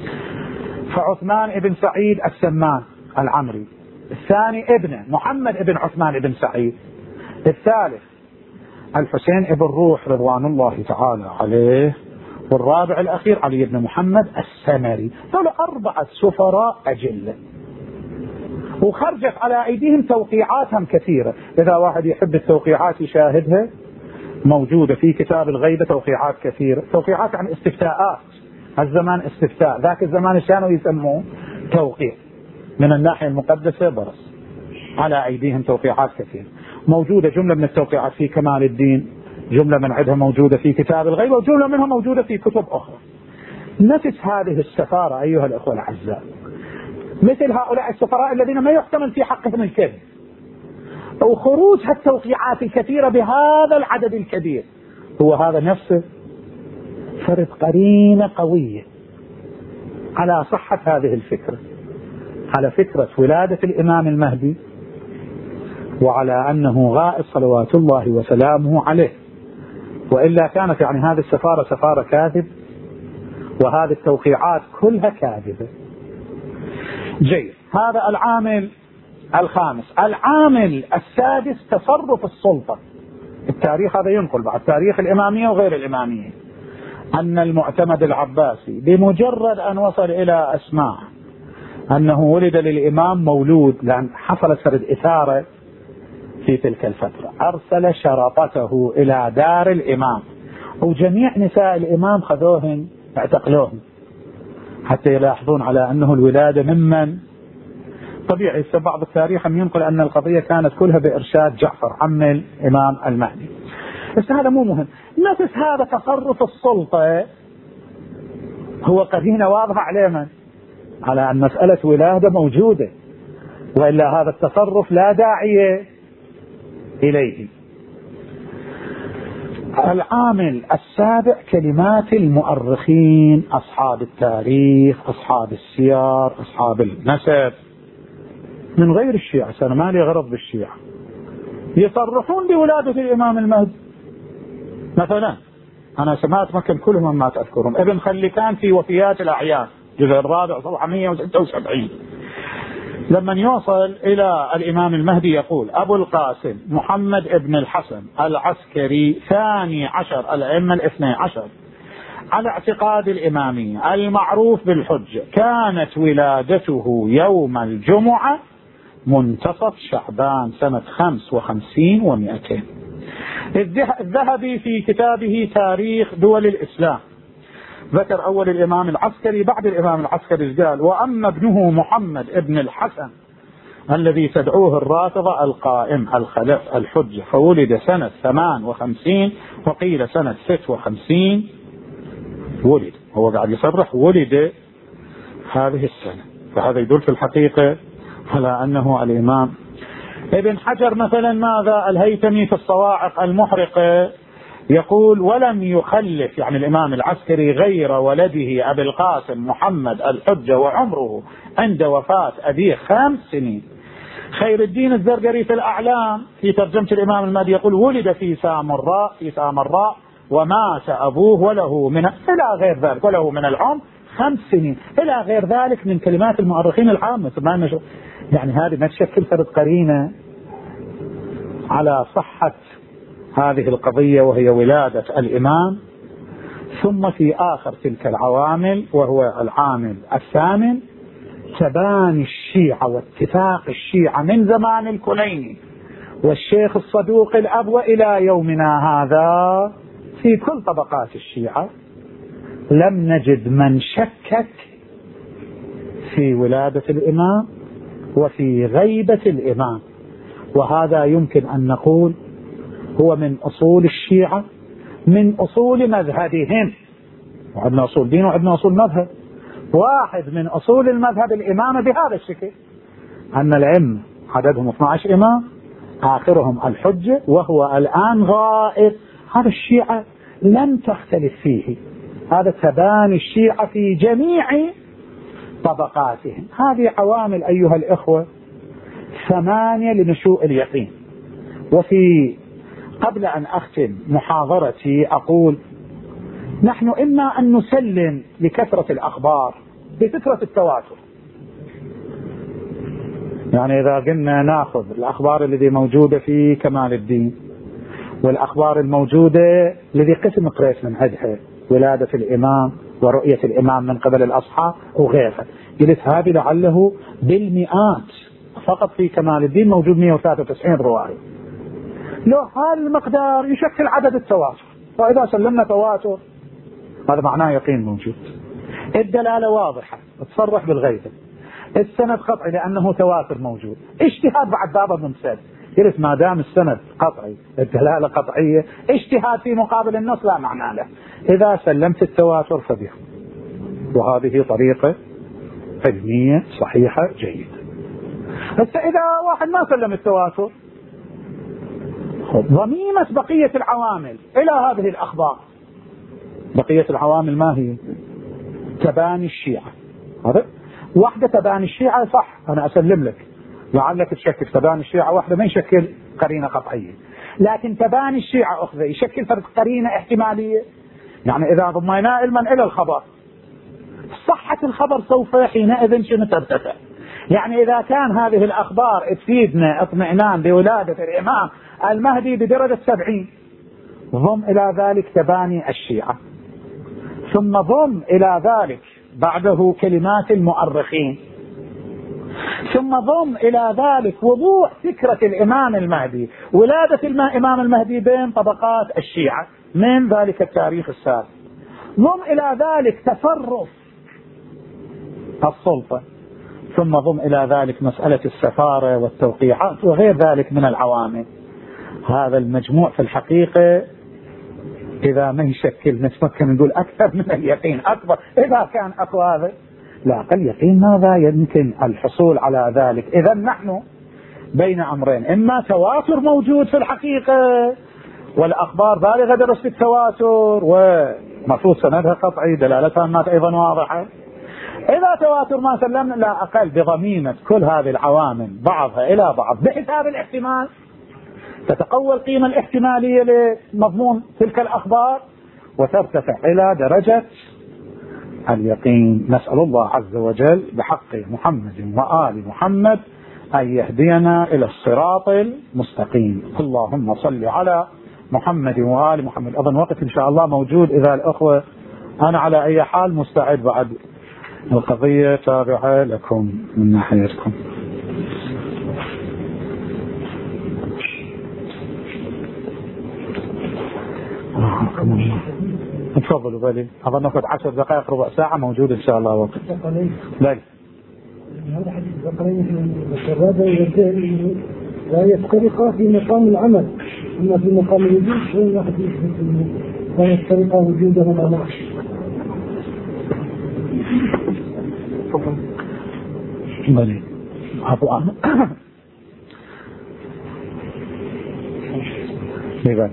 فعثمان ابن سعيد السمان العمري، الثاني ابنه محمد ابن عثمان ابن سعيد، الثالث الحسين ابن روح رضوان الله تعالى عليه، والرابع الأخير علي بن محمد السمري. هؤلاء أربعة سفراء أجلة، وخرجت على أيديهم توقيعاتهم كثيرة. إذا واحد يحب التوقيعات يشاهدها، موجودة في كتاب الغيبة توقيعات كثيرة، توقيعات عن استفتاءات. هالزمان استفتاء، ذاك الزمان كانوا يسموه توقيع. من الناحية المقدسة برص، على أيديهم توقيعات كثيرة. موجودة جملة من التوقيعات في كمال الدين، جملة من عندها موجودة في كتاب الغيبة، وجملة منها موجودة في كتب أخرى. نفس هذه السفارة أيها الأخوة الأعزاء، مثل هؤلاء السفراء الذين ما يحتمل في حقهم الكذب، وخروج هالتوقيعات الكثيرة بهذا العدد الكبير، هو هذا نفسه فرد قرينة قوية على صحة هذه الفكرة، على فكرة ولادة الإمام المهدي، وعلى أنه غائب صلوات الله وسلامه عليه. وإلا كانت يعني هذه السفارة سفارة كاذب، وهذه التوقيعات كلها كاذبة. جيد، هذا العامل الخامس. العامل السادس تصرف السلطة. التاريخ هذا ينقل بعد تاريخ الإمامية وغير الإمامية أن المعتمد العباسي بمجرد أن وصل إلى أسماع أنه ولد للإمام مولود، لأن حصلت سرد إثارة في تلك الفترة، أرسل شرطته إلى دار الإمام، وجميع نساء الإمام خذوهن اعتقلوهن حتى يلاحظون على أنه الولادة ممن. طبيعي بعض التاريخ ينقل أن القضية كانت كلها بإرشاد جعفر عم الإمام المهدي، بس هذا مو مهم. نفس هذا تصرف السلطة هو قرينة واضحة على من؟ على أن مسألة ولادة موجودة، وإلا هذا التصرف لا داعي إليه. العامل السابع كلمات المؤرخين، أصحاب التاريخ، أصحاب السير، أصحاب النسب، من غير الشيعة. أنا ما لي غرض بالشيعة، يصرحون بولادة الإمام المهدي. مثلا أنا سمعت مكن كلهم ما تذكرهم، ابن خلكان في وفيات الأعيان الجزء الرابع صفحة مئة وستة وسبعين، لما يوصل إلى الإمام المهدي يقول: أبو القاسم محمد ابن الحسن العسكري ثاني عشر الأئمة الاثني عشر على اعتقاد الإمامية المعروف بالحجة، كانت ولادته يوم الجمعة منتصف شعبان سنة خمس وخمسين ومئتين. الذهبي في كتابه تاريخ دول الإسلام ذكر أول الإمام العسكري، بعد الإمام العسكري قال: وأما ابنه محمد ابن الحسن الذي تدعوه الرافضة القائم الخلف الحجة، فولد سنة ثمان وخمسين وقيل سنة ست وخمسين. ولد، هو قاعد يصرح ولد هذه السنة، فهذا يدل في الحقيقة على أنه الإمام. ابن حجر مثلا ماذا؟ الهيثمي في الصواعق المحرقة يقول: ولم يخلف يعني الإمام العسكري غير ولده أبي القاسم محمد الحجة، وعمره عند وفاة أبيه خمس سنين. خير الدين الزرقري في الأعلام في ترجمة الإمام المهدي يقول: ولد في سامراء في سامراء ومات أبوه وله من إلى غير ذلك وله من العمر خمس سنين إلى غير ذلك من كلمات المؤرخين العامة. يعني هذه ما تشكل فرد قرينة على صحة هذه القضية وهي ولادة الإمام. ثم في آخر تلك العوامل وهو العامل الثامن تباني الشيعة واتفاق الشيعة من زمان الكليني والشيخ الصدوق الأبوة إلى يومنا هذا في كل طبقات الشيعة. لم نجد من شكك في ولادة الإمام وفي غيبة الإمام، وهذا يمكن أن نقول هو من أصول الشيعة، من أصول مذهبهم. وعندنا أصول دين وعندنا أصول مذهب. واحد من أصول المذهب الإمامة بهذا الشكل، أن الأئمة عددهم اثني عشر إمام، آخرهم الحجة وهو الآن غائب. هذا الشيعة لم تختلف فيه، هذا تباني الشيعة في جميع طبقاتهم. هذه عوامل أيها الإخوة ثمانية لنشوء اليقين. وفي قبل أن أختم محاضرتي أقول: نحن إما أن نسلم لكثرة الأخبار بفكرة التواتر، يعني إذا قلنا نأخذ الأخبار التي موجودة في كمال الدين والأخبار الموجودة الذي قسم قريش من عدها، ولادة الإمام ورؤية الإمام من قبل الأصحاب وغيرها، قلت هذه لعله بالمئات، فقط في كمال الدين موجود مئة وثلاثة وتسعين رواية. لو هذا المقدار يشكل عدد التواتر، وإذا سلمنا تواتر هذا معناه يقين موجود. الدلالة واضحة تصرح بالغيبة، السند قطعي لأنه تواتر موجود. اجتهاد بعد بابا ممتاز، قلت ما دام السند قطعي الدلالة قطعية، اجتهاد في مقابل النص لا معنى له. إذا سلمت التواتر فبه، وهذه طريقة علمية صحيحة جيدة. بس إذا واحد ما سلم التواتر، ضميمة بقية العوامل إلى هذه الأخبار. بقية العوامل ما هي؟ تباني الشيعة، هذا واحدة تباني الشيعة صح، أنا أسلم لك، لعلك تشكل تباني الشيعة واحدة ما يشكل قرينة قطعية، لكن تباني الشيعة أخذ يشكل فرق قرينة احتمالية. يعني إذا ضمينا علما إلى الخبر، صحة الخبر سوف حينئذ شنو ترتفع. يعني إذا كان هذه الأخبار تفيدنا اطمئنان بولادة الإمام المهدي بدرجة سبعين، ضم إلى ذلك تباني الشيعة، ثم ضم إلى ذلك بعده كلمات المؤرخين، ثم ضم إلى ذلك وضوح فكرة الإمام المهدي، ولادة الإمام المهدي بين طبقات الشيعة من ذلك التاريخ السابق، ضم إلى ذلك تصرف السلطة، ثم ضم إلى ذلك مسألة السفارة والتوقيعات وغير ذلك من العوامل. هذا المجموع في الحقيقة إذا ما يشكل نتمكن نقول أكثر من اليقين أكبر، إذا كان أقوى هذا لا أقل يقين ماذا يمكن الحصول على ذلك. إذا نحن بين أمرين، إما تواتر موجود في الحقيقة والأخبار بالغة درجة التواتر ومفروض سندها قطعي، دلالتها الناس أيضا واضحة. إذا تواتر ما سلمنا لا أقل بضميمة كل هذه العوامل بعضها إلى بعض بحساب الاحتمال، تتقوى القيمة الاحتمالية لمضمون تلك الأخبار وترتفع إلى درجة اليقين. نسأل الله عز وجل بحق محمد وآل محمد أن يهدينا إلى الصراط المستقيم. اللهم صل على محمد وآل محمد. أظن وقت إن شاء الله موجود، إذا الأخوة أنا على أي حال مستعد بعد القضية تابعة لكم من ناحيتكم. تفضلوا. بالي أظن ناخذ عشر دقائق ربع ساعة موجود إن شاء الله وقت. بالي هذا حديث الثقلين في الرابع والثاني لا يفترقا في مقام العمل، أما في مقام الوجود فإن حديث لا يفترقا وجودهما معا. بالي أبو بالي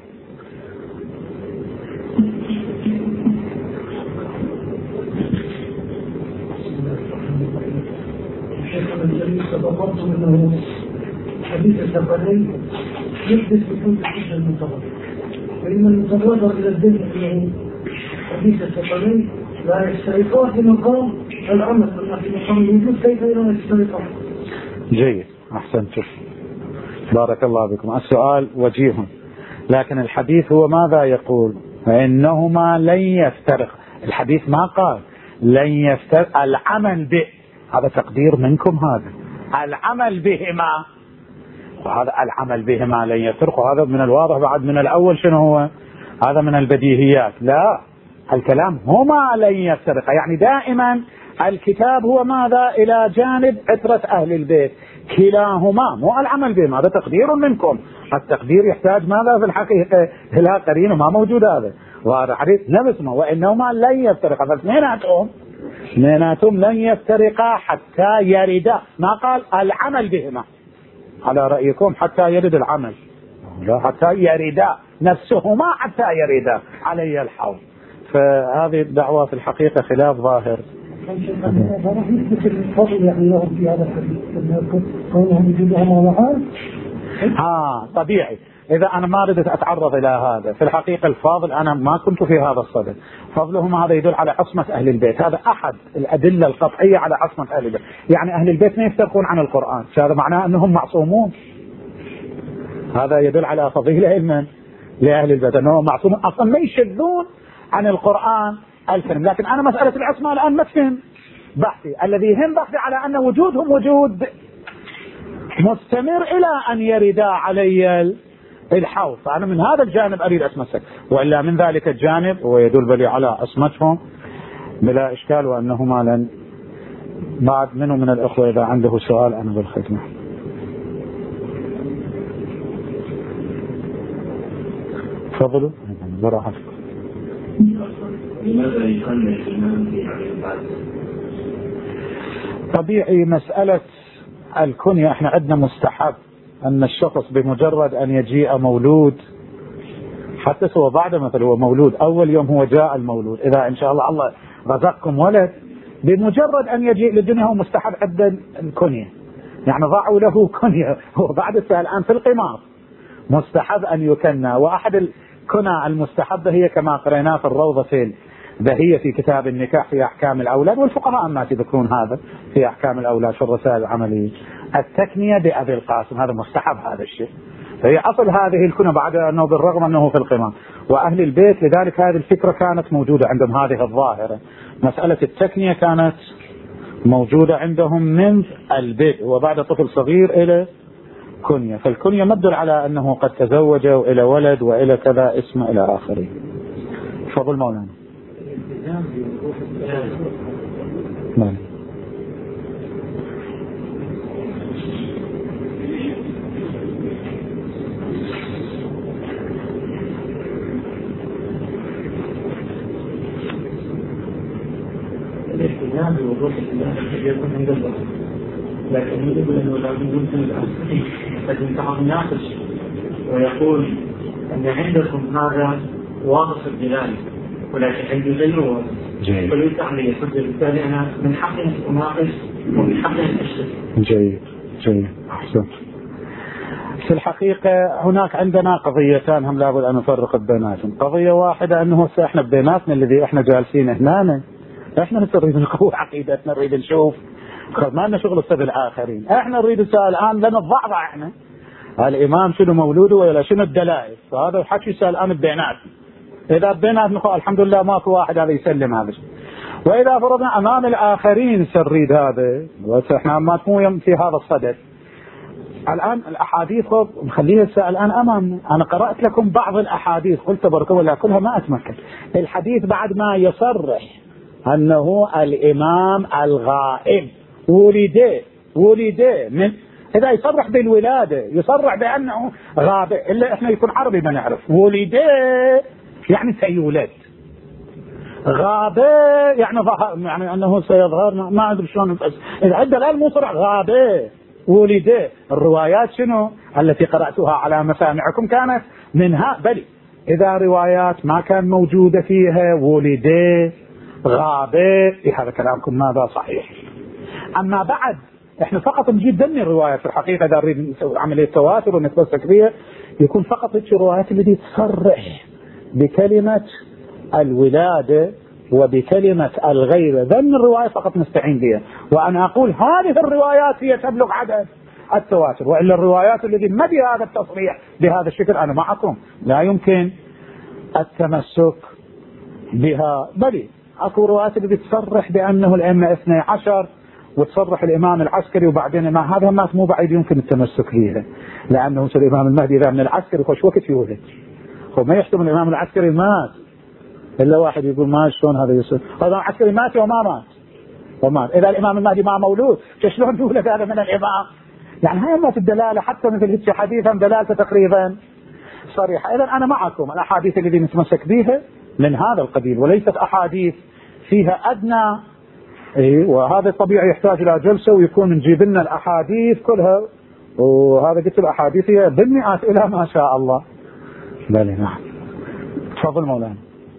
تضمنت أنه حديث الثقلين يحدث بكل حديث المتواتر، فإن المتواتر إلى الدين أنه حديث الثقلين لا يشترطان في مقام العمل، أما في مقام الوجود كيف لا يشترطان. جيد، أحسنتم، بارك الله بكم. السؤال وجيه، لكن الحديث هو ماذا يقول؟ فإنهما لن يفترق. الحديث ما قال لن يفترق، العمل به، هذا تقدير منكم، هذا العمل بهما، وهذا العمل بهما لن يفترق، وهذا من الواضح بعد من الأول شنو هو؟ هذا من البديهيات. لا، الكلام هما لن يفترق، يعني دائما الكتاب هو ماذا؟ إلى جانب عترة أهل البيت، كلاهما، مو العمل بهما، هذا تقدير منكم. التقدير يحتاج ماذا في الحقيقة؟ إلى قرينة، ما موجود هذا، وهذا حديث نفسه وإنهما لن يفترقا، فاثنيناتهم اثنيناتهم لن يفترقا حتى يردا، ما قال العمل بهما على رأيكم حتى يرد العمل، لا، حتى يردا نفسهما حتى يردا علي الحوض. فهذه الدعوة في الحقيقة خلاف ظاهر. راح يثبت الفضل يعني لهم في هذا الحديث كونهم وجودهما معا. ها طبيعي. إذا أنا ما ردت أتعرض إلى هذا، في الحقيقة الفاضل أنا ما كنت في هذا الصدد، فضلهم هذا يدل على عصمة أهل البيت، هذا أحد الأدلة القطعية على عصمة أهل البيت. يعني أهل البيت ما يفترقون عن القرآن، هذا معناه أنهم معصومون، هذا يدل على فضيلة علما لأهل البيت أنهم معصومون، أصلا ما يشذون عن القرآن الكريم. لكن أنا مسألة العصمة الآن ما تهم بحثي، الذي يهم بحثي على أن وجودهم وجود مستمر إلى أن يرد علي الحوض، فأنا من هذا الجانب أريد أتمسك، وإلا من ذلك الجانب ويدل بلي على عصمتهم بلا إشكال، وأنهما لن. بعد منه من الأخوة إذا عنده سؤال أنا بالخدمة. تفضلوا براحتكم. لماذا يكون الإمام في بعد؟ طبيعي مسألة الكنية، احنا عندنا مستحب أن الشخص بمجرد أن يجيء مولود، حتى سوى بعد مثل هو مولود أول يوم هو جاء المولود، إذا إن شاء الله الله رزقكم ولد، بمجرد أن يجيء للدنيا هو مستحب عند الكنية، يعني ضعوا له كنية، هو بعد السنة الآن في القمار مستحب أن يكنى. وأحد الكنى المستحبة هي كما قريناه في الروضة البهية في كتاب النكاح في أحكام الأولاد، والفقهاء ما يذكرون هذا في أحكام الأولاد في الرسائل العملية، التكنية بأبي القاسم، هذا مستحب هذا الشيء. فهي أصل هذه الكنى بعد أنه بالرغم أنه في القمار، وأهل البيت لذلك هذه الفكرة كانت موجودة عندهم، هذه الظاهرة مسألة التكنية كانت موجودة عندهم من البيت، وبعد طفل صغير إلى كنية، فالكنية مدل على أنه قد تزوج وإلى ولد وإلى كذا اسم إلى آخره. فضل مولانا. نعم. الالتزام بوضوح الإله يكون عند البشر، لكن يقول أنه لا يمكن الأصل، لكن بعض يناقش ويقول أن عندكم هذا واضح الدلالة ولكن عندي غيره واضح. جيد. فليس علي حجة، بالتالي أنا من حقي أن أناقش ومن حقي أن أشترك. جيد جيد أحسن. في الحقيقة هناك عندنا قضيتان هم لابد أن نفرق بيناتهم. قضية واحدة أنه إحنا بيناتنا الذي إحنا جالسين هنا إحنا نريد نقوي عقيدتنا، نريد نشوف ما لنا شغل السبب الآخرين. إحنا نريد نسأل الآن لنا الضعضع إحنا الإمام شنو مولوده ولا شنو الدلائل، فهذا الحكي يسأل الآن بيناتنا. إذا بيناتنا الحمد لله ماكو واحد هذا يسلم هذا الشيء، وإذا فرضنا أمام الآخرين سنريد هذا، وإحنا ما نكون في هذا الصدد. الآن الأحاديث نخليها الساعة الآن أمامنا. أنا قرأت لكم بعض الأحاديث قلت تبارك الله كلها ما أتمكن. الحديث بعد ما يصرح أنه الإمام الغائب ولد ولد من، إذا يصرح بالولادة يصرح بأنه غاب، إلا إحنا يكون عربي ما نعرف. ولد يعني سيولد، غاب يعني ظهر، يعني أنه سيظهر، ما أدري شلون. بس إذا عدة الآن مو صرح غاب ولد. الروايات شنو التي قرأتها على مسامعكم كانت منها بل إذا روايات ما كان موجودة فيها ولد غاب، هذا كلامكم ماذا صحيح. أما بعد إحنا فقط نجيب ضمن الروايات في الحقيقة إذا نريد نسوي عملية تواتر ونتمسك بها يكون فقط الروايات التي تصرح بكلمة الولادة وبكلمة الغيبة، ضمن الرواية فقط نستعين بها. وأنا أقول هذه الروايات هي تبلغ عدد التواتر، وإلا الروايات التي ما بها هذا التصريح بهذا الشكل أنا معكم لا يمكن التمسك بها. بل أكو روايات التي تصرح بأنه الأئمة اثني عشر وتصرح الإمام العسكري وبعدين ما هذا ما مو بعيد يمكن التمسك بها، لأنه الإمام المهدي إذا من العسكري خوش وقت يولد، وما يحتمل الإمام العسكري مات إلا واحد يقول ما شلون هذا يصير، هذا العسكري مات وما مات ومات. إذا الإمام المهدي ما مولود شلون يولد هذا من الإمام؟ يعني هاي ما في الدلالة حتى مثل هيك حديثا دلالته تقريبا صريحة. إذا أنا معكم الأحاديث التي نتمسك بها من هذا القبيل، وليست أحاديث فيها أدنى إيه، وهذا طبيعي يحتاج إلى جلسة ويكون نجيب لنا الأحاديث كلها، وهذا قلت الأحاديث هي بالمئات إلى ما شاء الله. بلى نعم. تفضل مولانا.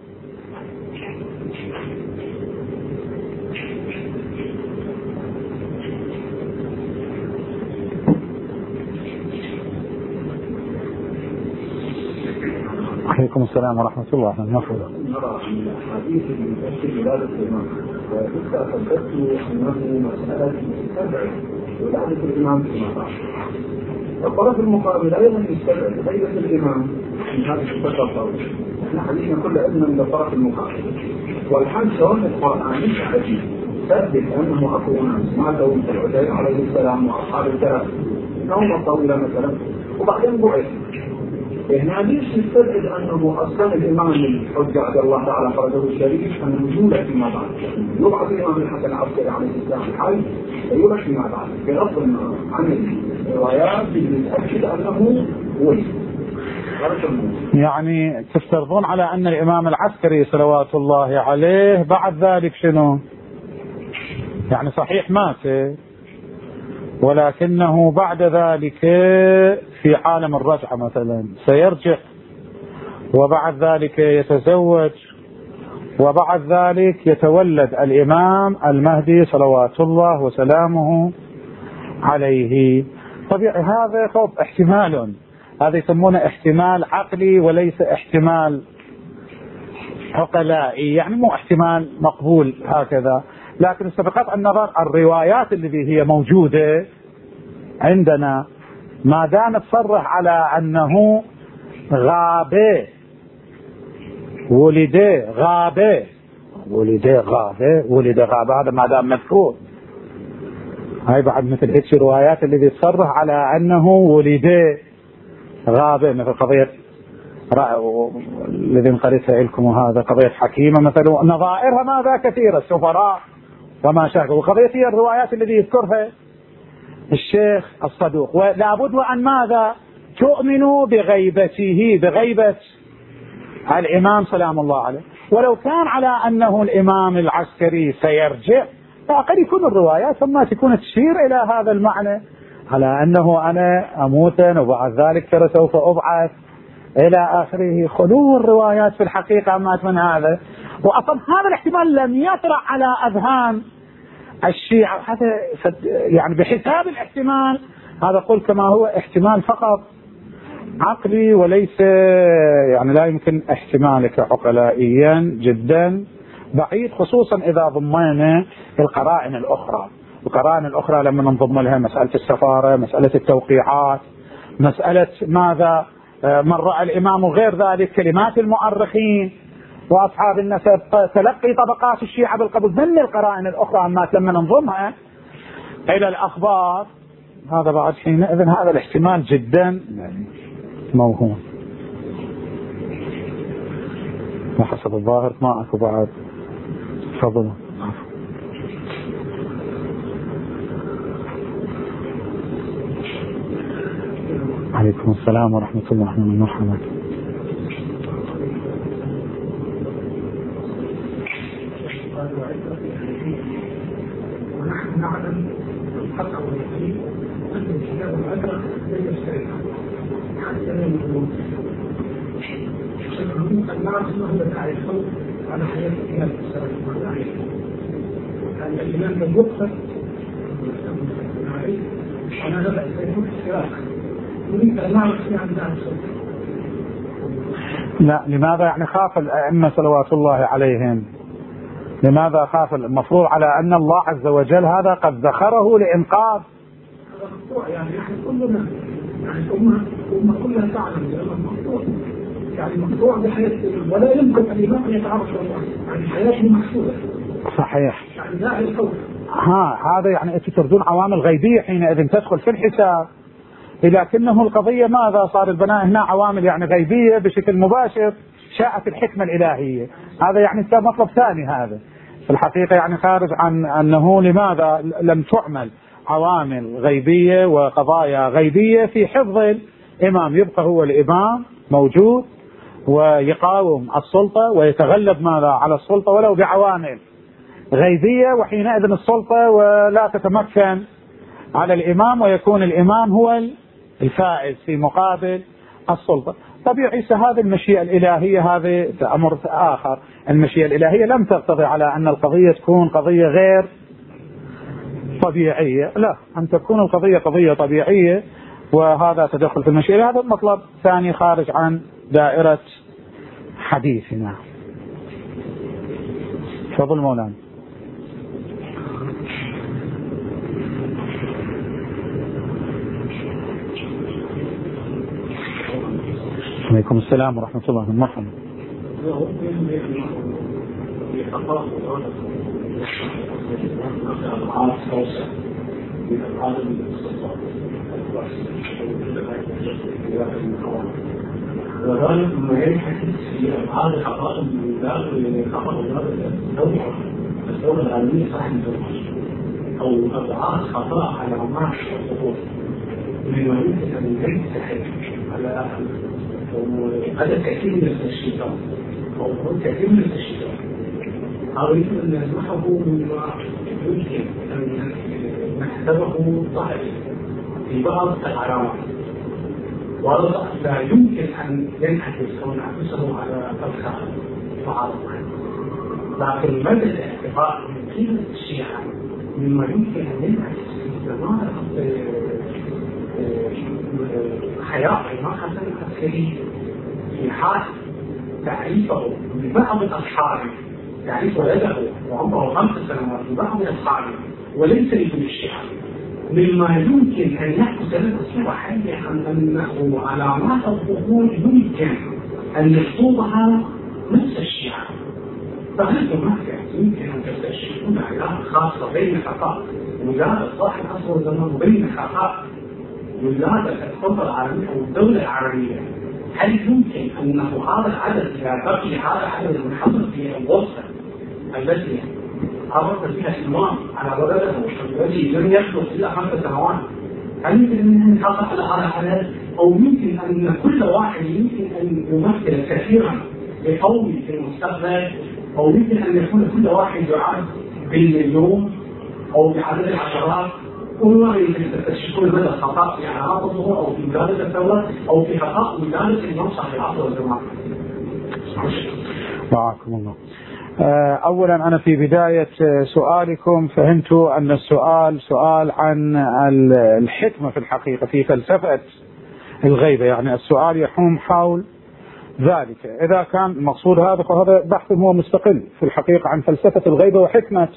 عليكم السلام ورحمة الله. نرى من الحديث من تفسير ولادة الإمام وإذا أثبت أنه مسألة تستبعد ولادة الإمام فيما بعد. الطرف المقابل أيضا يستبعد غيبة الإمام من هذه الفترة الطويلة. نحن حديثنا كل علمنا من الطرف المقابل، والحال سواء القرآن مش حديث ثبت أنه أكو ناس ماتوا مثل عزير عليه السلام وأصحاب الكهف نومة طويلة مثلا وبعدين بعث. هنا ليش نستبعد أنه أصلا الإمام الحجة عبد الله تعالى فرجه الشريف أنه يولد فيما بعد، يبعث الإمام الحسن العسكري عليه السلام الحي يولد فيما بعد بغض عن الروايات اللي تأكد أنه ولد. يعني تفترضون على أن الإمام العسكري صلوات الله عليه بعد ذلك شنو؟ يعني صحيح مات ولكنه بعد ذلك في عالم الرجعة مثلا سيرجع، وبعد ذلك يتزوج، وبعد ذلك يتولد الإمام المهدي صلوات الله وسلامه عليه. طبيعي هذا خوف احتمال، هذا يسمونه احتمال عقلي وليس احتمال عقلائي، يعني مو احتمال مقبول هكذا. لكن استبقت النظر الروايات التي هي موجودة عندنا ما دام تصرح على أنه غاب ولد غاب ولد غاب ولد غاب، هذا ما دام مذكور. هاي بعد مثل هيك روايات التي تصرح على أنه ولد غاب، مثل قضية الذي قريتها لكم وهذا قضية حكيمة مثلا، نظائرها ماذا كثيرة السفراء وما شاكل. وقضية هي الروايات التي يذكرها الشيخ الصدوق. ولا بد وأن ماذا تؤمنوا بغيبته، بغيبة الإمام سلام الله عليه. ولو كان على أنه الإمام العسكري سيرجع فقد يكون الروايات ثم تكون تشير إلى هذا المعنى، على أنه أنا أموت وبعد ذلك ترى سوف أبعث إلى آخره. خلو الروايات في الحقيقة مات من هذا، وأصلا هذا الاحتمال لم يطرأ على أذهان الشيعة، هذا يعني بحساب الاحتمال هذا قل كما هو احتمال فقط عقلي وليس يعني لا يمكن احتمالك عقلائيا جدا بعيد، خصوصا إذا ضمينا القرائن الأخرى. القرائن الأخرى لما ننضم لها مسألة السفارة، مسألة التوقيعات، مسألة ماذا من رأى الإمام وغير ذلك، كلمات المؤرخين وأصحاب النسب، تلقي طبقات الشيعة بالقبض من القرائن الأخرى، أما لما ننضمها إلى الأخبار هذا بعد حينئذ هذا الاحتمال جدا موهوم. وحسب الظاهر ما أكو بعد. تفضلوا. عليكم السلام ورحمة الله وبركاته. ونحن نعلم الحق واليقين أن الكتاب الأدرك لن يستريح حتى لا يكون أن نعرف ما هو تعريفه على حياة الإمام السلام عليه. يعني الإمام لم يقصد عليه أنا لا بأس يكون اختراق. نريد أن نعرف في عن ذلك. لا، لماذا يعني خاف الأئمة صلوات الله عليهم؟ لماذا خاف؟ المفروض على أن الله عز وجل هذا قد ذخره لإنقاذ. هذا مقطوع، يعني نحن كلنا يعني الأمة الأمة كلها تعلم بأنه مقطوع، يعني مقطوع بحياة، ولا يمكن الإمام أن يتعرف عن حياته محسوبة. صحيح. يعني لا الخوف. ها هذا يعني أنتم تردون عوامل غيبية حينئذ تدخل في الحساب، لكنه القضية ماذا صار البناء هنا عوامل يعني غيبية بشكل مباشر شاءت الحكمة الإلهية. هذا يعني مطلب ثاني، هذا في الحقيقة يعني خارج عن أنه لماذا لم تعمل عوامل غيبية وقضايا غيبية في حفظ الإمام، يبقى هو الإمام موجود ويقاوم السلطة ويتغلب ماذا على السلطة ولو بعوامل غيبية، وحينئذ السلطة ولا تتمكن على الإمام ويكون الإمام هو الفائز في مقابل السلطة. طبيعي هذه المشيئة الإلهية، هذا أمر آخر. المشيئة الإلهية لم تقتضي على أن القضية تكون قضية غير طبيعية، لا، أن تكون القضية قضية طبيعية، وهذا تدخل في المشيئة. هذا مطلب ثاني خارج عن دائرة حديثنا. تفضل مولانا. عليكم السلام ورحمة الله وبركاته. وذلك ما ينحكي في أبعاد الحقائق بالذات اللي خطر الدولة الدولة العالمية صاحب الدولة أو أبعاد خطأ على عمار الخطوط مما يمكن أن ينتهي على هذا كثير من التشكيلات أو كثير من التشكيلات. أريد أن نسمحه مما يمكن أن نحسبه ضعف في بعض العلامات، وهذا لا يمكن أن ينعكس أو نعكسه على أفكار معارضة، لكن مدى الاعتبار من قيمة الشيعة مما يمكن أن ينعكس في زمان حياة الإمام حسن العسكري في حال تعريفه ببعض أصحابه، تعريفه له وعمره خمس سنوات ببعض أصحابه وليس لكل الشيعة، مما يمكن أن يحدث لنا صورة حية عن أنه علامات الظهور يمكن أن يخوضها نفس الشيعة. فهل هناك يمكن أن تستشعرون علاقة خاصة بين خطأ ولاده صاحب عصر الزمان وبين خطأ ولاده السلطة العربية والدولة العربية؟ هل يمكن أنه هذا العدد إذا بقي هذا العدد المنحصر في الوسط التي عرض فيها الإمام على ولده الذي لم يخلص إلا خمس سنوات، هل يمكن أن ينحصر على هذا العدد؟ أو يمكن أن كل واحد يمكن أن يمثل كثيرا لقومه في المستقبل، أو يمكن أن يكون كل واحد يعد بالمليون أو بعدد العشرات والله تكتشفون مدى الخطأ في علامات الظهور أو في ولادة الدولة أو في خطأ ولادة الإمام صاحب العصر والزمان. معكم الله. أولا أنا في بداية سؤالكم فهمت أن السؤال سؤال عن الحكمة في الحقيقة في فلسفة الغيبة، يعني السؤال يحوم حول ذلك. إذا كان المقصود هذا فهذا بحث هو مستقل في الحقيقة عن فلسفة الغيبة وحكمة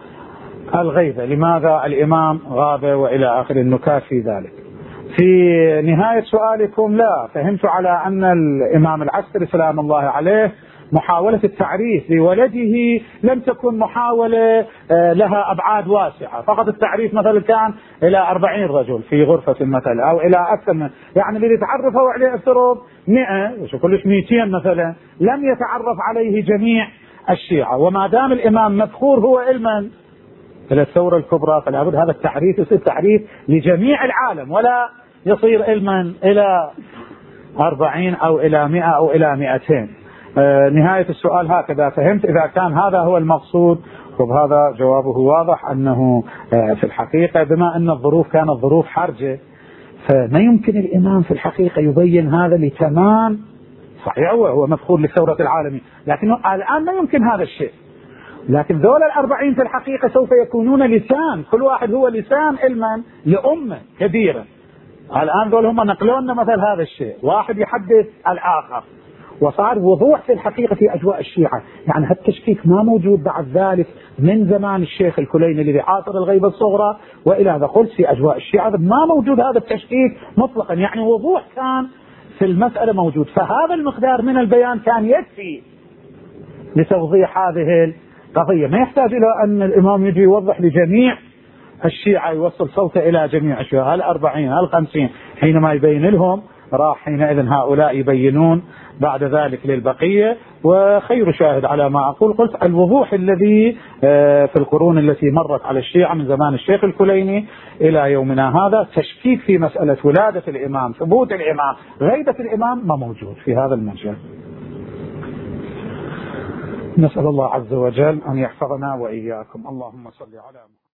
الغيبة، لماذا الإمام غاب وإلى آخر النكات في ذلك. في نهاية سؤالكم لا فهمت على أن الإمام العسكري سلام الله عليه محاولة التعريف لولده لم تكن محاولة لها أبعاد واسعة، فقط التعريف مثلا كان إلى أربعين رجل في غرفة مثلا أو إلى أكثر من، يعني اللي تعرفوا عليه افترض مئة كلش مئتين مثلا، لم يتعرف عليه جميع الشيعة. وما دام الإمام مذكور هو علما إلى الثورة الكبرى فلا بد هذا التعريف يصير تعريف لجميع العالم ولا يصير علما إلى أربعين أو إلى مئة أو إلى مئتين. آه نهاية السؤال هكذا فهمت. إذا كان هذا هو المقصود وهذا جوابه واضح أنه آه في الحقيقة بما أن الظروف كانت ظروف حرجة فما يمكن الإمام في الحقيقة يبين هذا لتمام. صحيح هو هو مفخور للثورة العالمية، لكنه الآن ما يمكن هذا الشيء. لكن ذول الأربعين في الحقيقة سوف يكونون لسان، كل واحد هو لسان علما لأمة كبيرة. الآن ذول هم نقلوا لنا مثل هذا الشيء، واحد يحدث الآخر، وصار وضوح في الحقيقة في أجواء الشيعة. يعني هالتشكيك ما موجود بعد ذلك من زمان الشيخ الكليني الذي عاصر الغيبة الصغرى وإلى هذا قلت في أجواء الشيعة ما موجود هذا التشكيك مطلقا، يعني وضوح كان في المسألة موجود. فهذا المقدار من البيان كان يكفي لتوضيح هذه القضية، ما يحتاج إلى أن الإمام يجي يوضح لجميع الشيعة يوصل صوته إلى جميع الشيعة هالأربعين هالخمسين. حينما يبين لهم راح حينئذ هؤلاء يبينون بعد ذلك للبقية. وخير شاهد على ما أقول قلت الوضوح الذي في القرون التي مرت على الشيعة من زمان الشيخ الكليني إلى يومنا هذا، تشكيك في مسألة ولادة الإمام، ثبوت الإمام، غيبة الإمام ما موجود في هذا المجال. نسأل الله عز وجل أن يحفظنا وإياكم. اللهم صل على محمد.